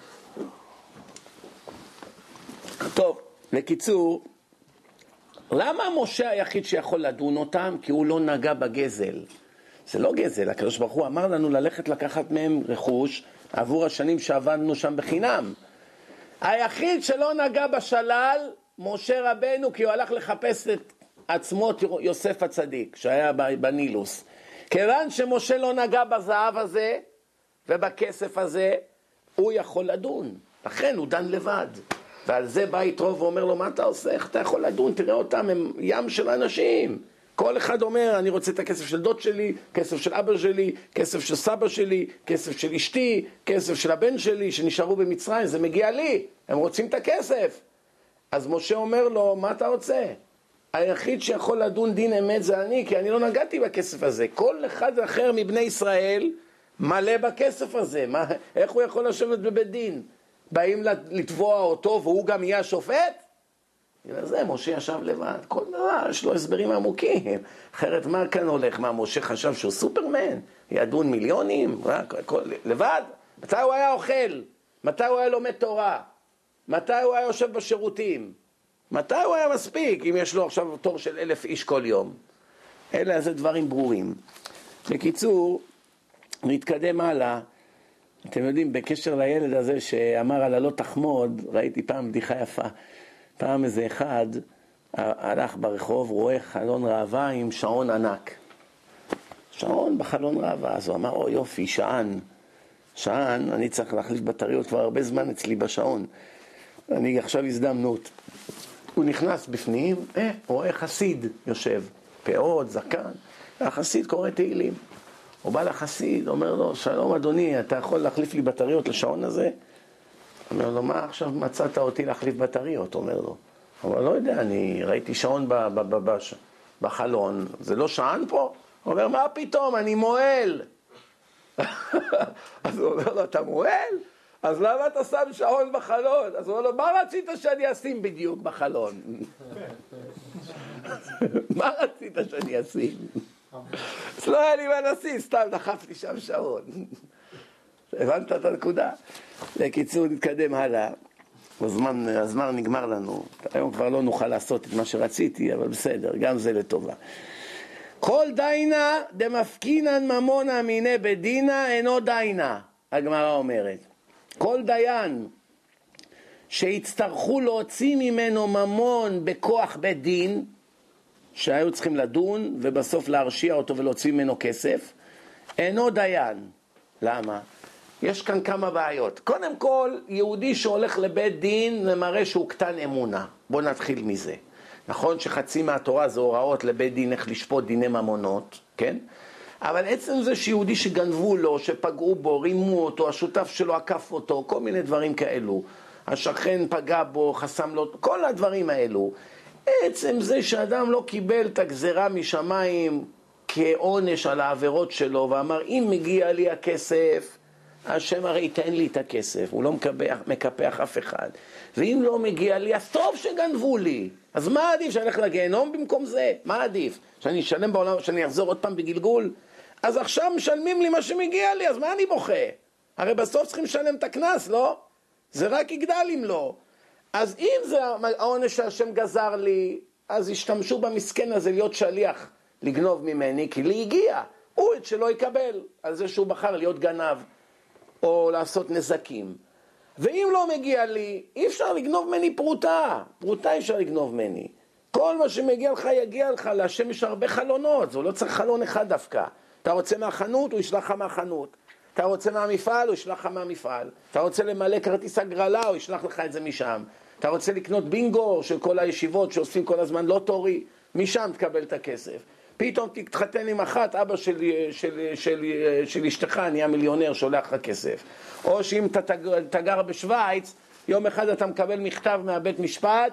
טוב, לקיצור, למה משה היחיד שיכול לדון אותם? כי הוא לא נגע בגזל. זה לא גזל, הקדוש ברוך הוא אמר לנו ללכת לקחת מהם רכוש עבור השנים שעבדנו שם בחינם. היחיד שלא נגע בשלל, משה רבנו, כי הוא הלך לחפש את עצמות יוסף הצדיק, שהיה בנילוס. כיוון שמשה לא נגע בזהב הזה ובכסף הזה, הוא יכול לדון. לכן הוא דן לבד. ועל זה בא יתרו ואומר לו, מה אתה עושה? איך אתה יכול לדון? תראה אותם, הם ים של אנשים. כל אחד אומר, אני רוצה את הכסף של דוד שלי, כסף של אבא שלי, כסף של סבא שלי, כסף של אשתי, כסף של הבן שלי שנשארו במצרים, זה מגיע לי, הם רוצים את הכסף. אז משה אומר לו, מה אתה רוצה? היחיד שיכול לדון דין אמת זה אני, כי אני לא נגעתי בכסף הזה. כל אחד אחר מבני ישראל מלא בכסף הזה. איך הוא יכול לשבת בבית דין? באים לתבוע אותו והוא גם יהיה השופט? זה משה ישב לבד, כל דבר יש לו הסברים עמוקים. אחרת מה כאן הולך? מה משה חשב שהוא סופרמן? ידון מיליונים? לבד? מתי הוא היה אוכל? מתי הוא היה לומד תורה? מתי הוא היה יושב בשירותים? מתי הוא היה מספיק אם יש לו עכשיו תור של 1,000 איש כל יום? אלה זה דברים ברורים. בקיצור, נתקדם הלאה. אתם יודעים, בקשר לילד הזה שאמר על הלא תחמוד, ראיתי פעם בדיחה יפה. פעם איזה אחד הלך ברחוב, רואה חלון ראווה עם שעון ענק. שעון בחלון ראווה, אז הוא אמר, או יופי, שען, אני צריך להחליף בטריות כבר הרבה זמן אצלי בשעון. אני עכשיו הזדמנות. הוא נכנס בפנים, הוא רואה חסיד יושב, פאות, זקן, החסיד קורא תהילים. הוא בא לחסיד, אומר לו, שלום אדוני, אתה יכול להחליף לי בטריות לשעון הזה? אומר לו, מה עכשיו מצאת אותי להחליף בטריות? אומר לו. הוא אומר, לא יודע, אני ראיתי שעון בחלון, זה לא שען פה? הוא אומר, מה פתאום, אני מועל. אז הוא אומר לו, אתה מועל? אז למה אתה שם שעון בחלון? אז הוא אומר לו, מה רצית שאני אשים בדיוק בחלון? מה רצית שאני אשים? אז לא היה לי מה לשים, סתם דחפתי שם שעון. הבנת את הנקודה? לקיצור, נתקדם הלאה. הזמן נגמר לנו. היום כבר לא נוכל לעשות את מה שרציתי, אבל בסדר, גם זה לטובה. כל דיינה דמפקינן ממונה מיני בדינה אינו דיינה, הגמרא אומרת. כל דיין שהצטרכו להוציא ממנו ממון בכוח בית דין, שהיו צריכים לדון ובסוף להרשיע אותו ולהוציא ממנו כסף, אינו דיין. למה? יש כאן כמה בעיות. קודם כל, יהודי שהולך לבית דין, זה מראה שהוא קטן אמונה. בוא נתחיל מזה. נכון שחצי מהתורה זה הוראות לבית דין איך לשפוט דיני ממונות, כן? אבל עצם זה שיהודי שגנבו לו, שפגעו בו, רימו אותו, השותף שלו עקף אותו, כל מיני דברים כאלו, השכן פגע בו, חסם לו, כל הדברים האלו, עצם זה שאדם לא קיבל את הגזרה משמיים כעונש על העבירות שלו, ואמר אם מגיע לי הכסף, השם הרי ייתן לי את הכסף, הוא לא מקפח אף אחד, ואם לא מגיע לי, אז טוב שגנבו לי, אז מה עדיף, שאני אלך לגיהנום במקום זה? מה עדיף? שאני אשלם בעולם, שאני אחזור עוד פעם בגלגול? אז עכשיו משלמים לי מה שמגיע לי, אז מה אני בוכה? הרי בסוף צריכים לשלם את הכנס, לא? זה רק יגדל אם לא. אז אם זה העונש שהשם גזר לי, אז ישתמשו במסכן הזה להיות שליח לגנוב ממני, כי לי הגיע, הוא את שלא יקבל על זה שהוא בחר להיות גנב או לעשות נזקים. ואם לא מגיע לי, אי אפשר לגנוב ממני פרוטה, פרוטה אי אפשר לגנוב ממני. כל מה שמגיע לך יגיע לך, להשם יש הרבה חלונות, זה לא צריך חלון אחד דווקא. אתה רוצה מהחנות, הוא ישלח לך מהחנות. אתה רוצה מהמפעל, הוא ישלח לך מהמפעל. אתה רוצה למלא כרטיס הגרלה, הוא ישלח לך את זה משם. אתה רוצה לקנות בינגו של כל הישיבות שעושים כל הזמן לא תורי, משם תקבל את הכסף. פתאום תתחתן עם אחת, אבא של אשתך נהיה מיליונר, שולח לך כסף. או שאם אתה גר בשוויץ, יום אחד אתה מקבל מכתב מהבית משפט,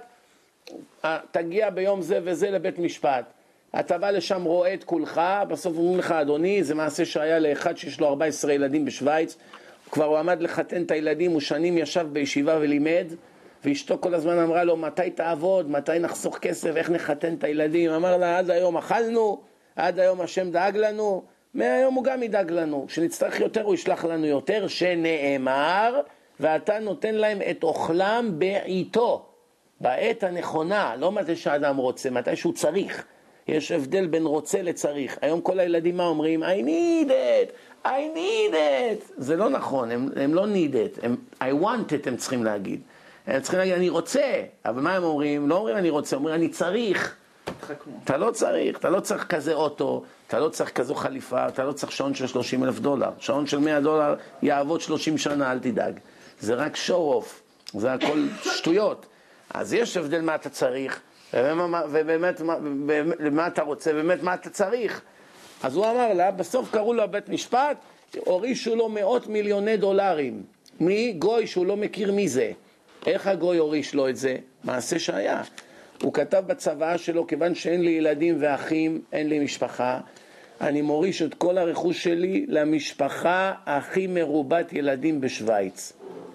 תגיע ביום זה וזה לבית משפט. אתה בא לשם רואה את כולך, בסוף אומרים לך, אדוני, זה מעשה שהיה לאחד שיש לו 14 ילדים בשוויץ, כבר הוא עמד לחתן את הילדים, הוא שנים ישב בישיבה ולימד, ואשתו כל הזמן אמרה לו, מתי תעבוד, מתי נחסוך כסף, איך נחתן את הילדים? אמר לה, עד היום אכלנו, עד היום השם דאג לנו, מהיום הוא גם ידאג לנו, כשנצטרך יותר הוא ישלח לנו יותר, שנאמר, ואתה נותן להם את אוכלם בעיתו, בעת הנכונה, לא מתי שהאדם רוצה, מתי שהוא צריך. יש הבדל בין רוצה לצריך. היום כל הילדים מה אומרים? I need it, I need it. זה לא נכון, הם לא need it, I want it הם צריכים להגיד. הם צריכים להגיד אני רוצה, אבל מה הם אומרים? לא אומרים אני רוצה, אומרים אני צריך. אתה לא צריך כזה אוטו, אתה לא צריך כזו חליפה, אתה לא צריך שעון של $30,000. שעון של $100 יעבוד 30 שנה, אל תדאג. זה רק show off, זה הכל שטויות. אז יש הבדל מה אתה צריך, ובאמת מה אתה רוצה, ובאמת מה אתה צריך. אז הוא אמר לה, בסוף קראו לו בית משפט, הורישו לו $100,000,000. מי? גוי שהוא לא מכיר מי זה. איך הגוי הוריש לו את זה? מעשה שהיה. הוא כתב בצוואה שלו, כיוון שאין לי ילדים ואחים, אין לי משפחה, אני מוריש את כל הרכוש שלי למשפחה הכי מרובת ילדים בשוויץ.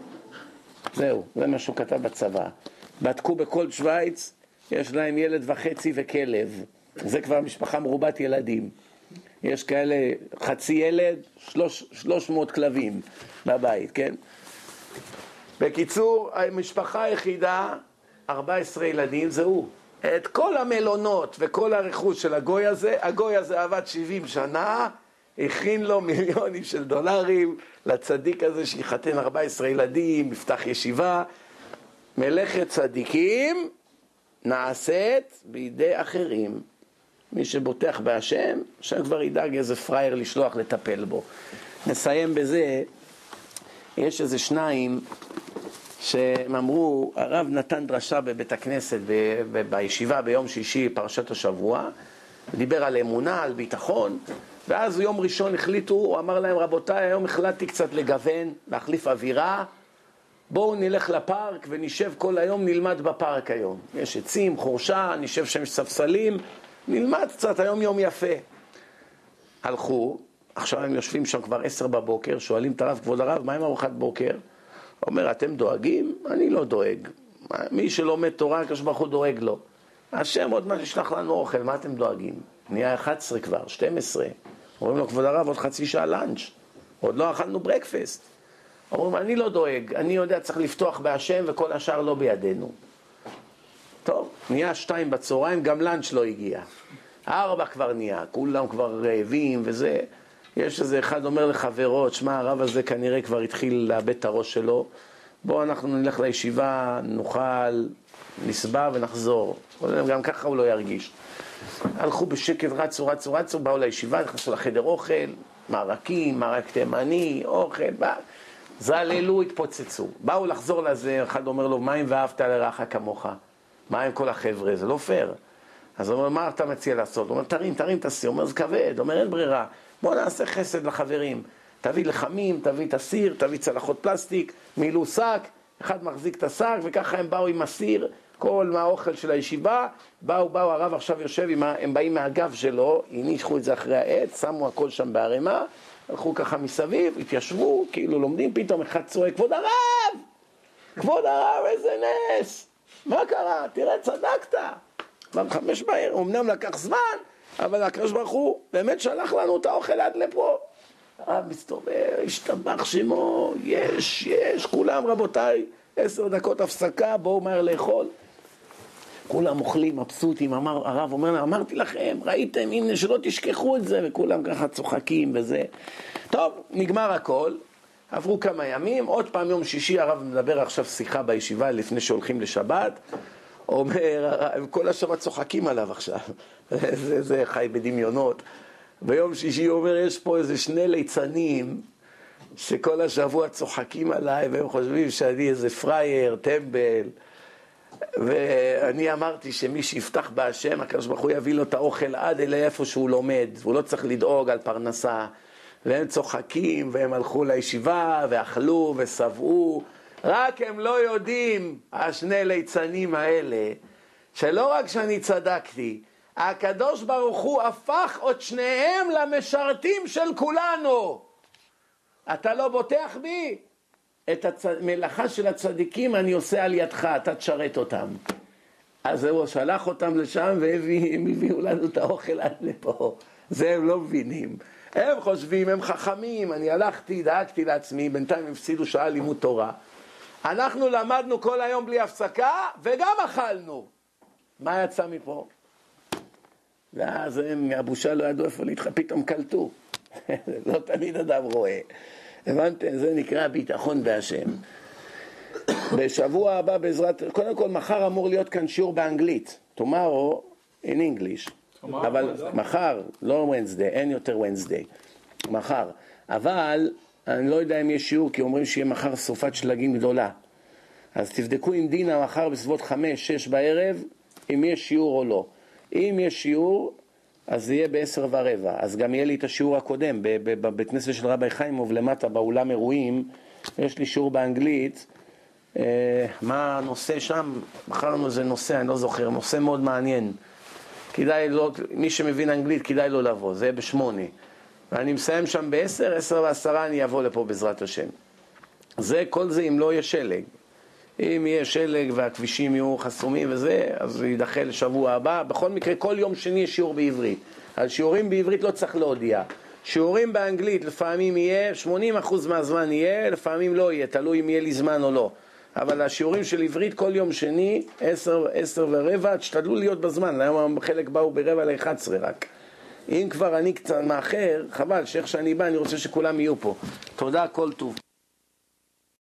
זהו, זה מה שהוא כתב בצוואה. בדקו בכל שוויץ, יש להם ילד וחצי וכלב. זה כבר משפחה מרובת ילדים. יש כאלה חצי ילד, 300 כלבים בבית, כן? בקיצור, המשפחה היחידה, 14 ילדים, זהו. את כל המלונות וכל הרכוש של הגוי הזה עבד 70 שנה, הכין לו $1,000,000 לצדיק הזה שיחתן 14 ילדים, יפתח ישיבה. מלאכת צדיקים נעשית בידי אחרים. מי שבוטח בהשם, השם כבר ידאג איזה פרייר לשלוח לטפל בו. נסיים בזה, יש איזה שניים שהם אמרו, הרב נתן דרשה בבית הכנסת בישיבה ביום שישי פרשת השבוע, דיבר על אמונה, על ביטחון, ואז יום ראשון החליטו, הוא אמר להם רבותיי, היום החלטתי קצת לגוון, להחליף אווירה, בואו נלך לפארק ונשב כל היום, נלמד בפארק היום. יש עצים, חורשה, נשב שם ספסלים, נלמד קצת היום יום יפה. הלכו, עכשיו הם יושבים שם כבר 10 בבוקר, שואלים את הרב, כבוד הרב, מה עם ארוחת בוקר? הוא אומר, אתם דואגים? אני לא דואג. מי שלומד תורה, הקדוש ברוך הוא דואג לו. השם עוד מעט ישלח לנו אוכל, מה אתם דואגים? נהיה 11 כבר, 12. אומרים לו, כבוד הרב, עוד חצי שעה לנץ'. עוד לא אכלנו ברקפסט. אומרים, אני לא דואג, אני יודע, צריך לפתוח בהשם וכל השאר לא בידינו. טוב, נהיה 2 בצהריים, גם לנץ' לא הגיע. 4 כבר נהיה, כולם כבר רעבים וזה. יש איזה אחד אומר לחברות, שמע, הרב הזה כנראה כבר התחיל לאבד את הראש שלו, בואו אנחנו נלך לישיבה, נאכל, נסבע ונחזור. גם ככה הוא לא ירגיש. הלכו בשקט, רצו, באו לישיבה, נכנסו לחדר אוכל, מרקים, מרק תימני, אוכל, זללו, התפוצצו. באו לחזור לזה, אחד אומר לו, מים ואהבת לרעך כמוך. מה עם כל החבר'ה? זה לא פייר. אז הוא אומר, מה אתה מציע לעשות? הוא אומר, תרים את הסיר. הוא אומר, זה כבד. הוא אומר, אין ברירה. בוא נעשה חסד לחברים. תביא לחמים, תביא את הסיר, תביא צלחות פלסטיק, מילאו שק, אחד מחזיק את השק, וככה הם באו עם הסיר, כל מהאוכל של הישיבה, באו, הרב עכשיו יושב, הם באים מהגב שלו, הניחו את זה אחרי העץ, שמו הכל שם בערימה, הלכו ככה מסביב, התיישבו, כאילו לומדים, פתאום אחד צועק, כבוד הרב, איזה נס, מה קרה? תראה, צדקת. ב-5 בערב, אמנם לקח זמן, אבל הקדוש ברוך הוא באמת שלח לנו את האוכל עד לפה. הרב מסתובב, השתבח שמו, יש, כולם רבותיי, 10 דקות הפסקה, בואו מהר לאכול. כולם אוכלים, מבסוטים, הרב אומר להם, אמרתי לכם, ראיתם, הנה שלא תשכחו את זה, וכולם ככה צוחקים וזה. טוב, נגמר הכל, עברו כמה ימים, עוד פעם יום שישי, הרב מדבר עכשיו שיחה בישיבה לפני שהולכים לשבת, אומר, כל השבת צוחקים עליו עכשיו, זה חי בדמיונות. ביום שישי הוא אומר, יש פה איזה 2 ליצנים שכל השבוע צוחקים עליי והם חושבים שאני איזה פרייר, טמבל, ואני אמרתי שמי שיפתח בהשם, הקדוש ברוך הוא יביא לו את האוכל עד אלי איפה שהוא לומד, והוא לא צריך לדאוג על פרנסה, והם צוחקים והם הלכו לישיבה ואכלו ושבעו, רק הם לא יודעים, 2 ליצנים האלה, שלא רק שאני צדקתי, הקדוש ברוך הוא הפך עוד 2 למשרתים של כולנו. אתה לא בוטח בי? את המלאכה של הצדיקים אני עושה על ידך, אתה תשרת אותם. אז הוא שלח אותם לשם והם הביאו לנו את האוכל עד לפה. זה הם לא מבינים. הם חושבים, הם חכמים, אני הלכתי, דאגתי לעצמי, בינתיים הם הפסידו שעה לימוד תורה. אנחנו למדנו כל היום בלי הפסקה וגם אכלנו. מה יצא מפה? ואז הם מהבושה לא ידעו איפה להתחיל, פתאום קלטו. לא תמיד אדם רואה. הבנתם? זה נקרא ביטחון בהשם. בשבוע הבא בעזרת, קודם כל מחר אמור להיות כאן שיעור באנגלית. tomorrow in English. אבל מחר, לא Wednesday, אין יותר Wednesday. מחר. אבל אני לא יודע אם יש שיעור, כי אומרים שיהיה מחר סופת שלגים גדולה. אז תבדקו עם דינה מחר בסביבות 5-6 בערב, אם יש שיעור או לא. אם יש שיעור, אז זה יהיה ב10:15. אז גם יהיה לי את השיעור הקודם, בבית כנסת של רבי חיימוב למטה, באולם אירועים, יש לי שיעור באנגלית. מה הנושא שם? בחרנו איזה נושא, אני לא זוכר, נושא מאוד מעניין. כדאי לא, מי שמבין אנגלית כדאי לא לבוא, זה יהיה ב8. ואני מסיים שם ב10, 10:10 אני אבוא לפה בעזרת השם. זה, כל זה אם לא יהיה שלג. אם יהיה שלג והכבישים יהיו חסומים וזה, אז זה יידחה לשבוע הבא. בכל מקרה, כל יום שני יש שיעור בעברית. על שיעורים בעברית לא צריך להודיע. שיעורים באנגלית לפעמים יהיה, 80% מהזמן יהיה, לפעמים לא יהיה, תלוי אם יהיה לי זמן או לא. אבל השיעורים של עברית כל יום שני, 10:15, תשתדלו להיות בזמן. היום חלק באו ב10:45 רק. אם כבר אני קצת מאחר, חבל שאיך שאני בא, אני רוצה שכולם יהיו פה. תודה, כל טוב.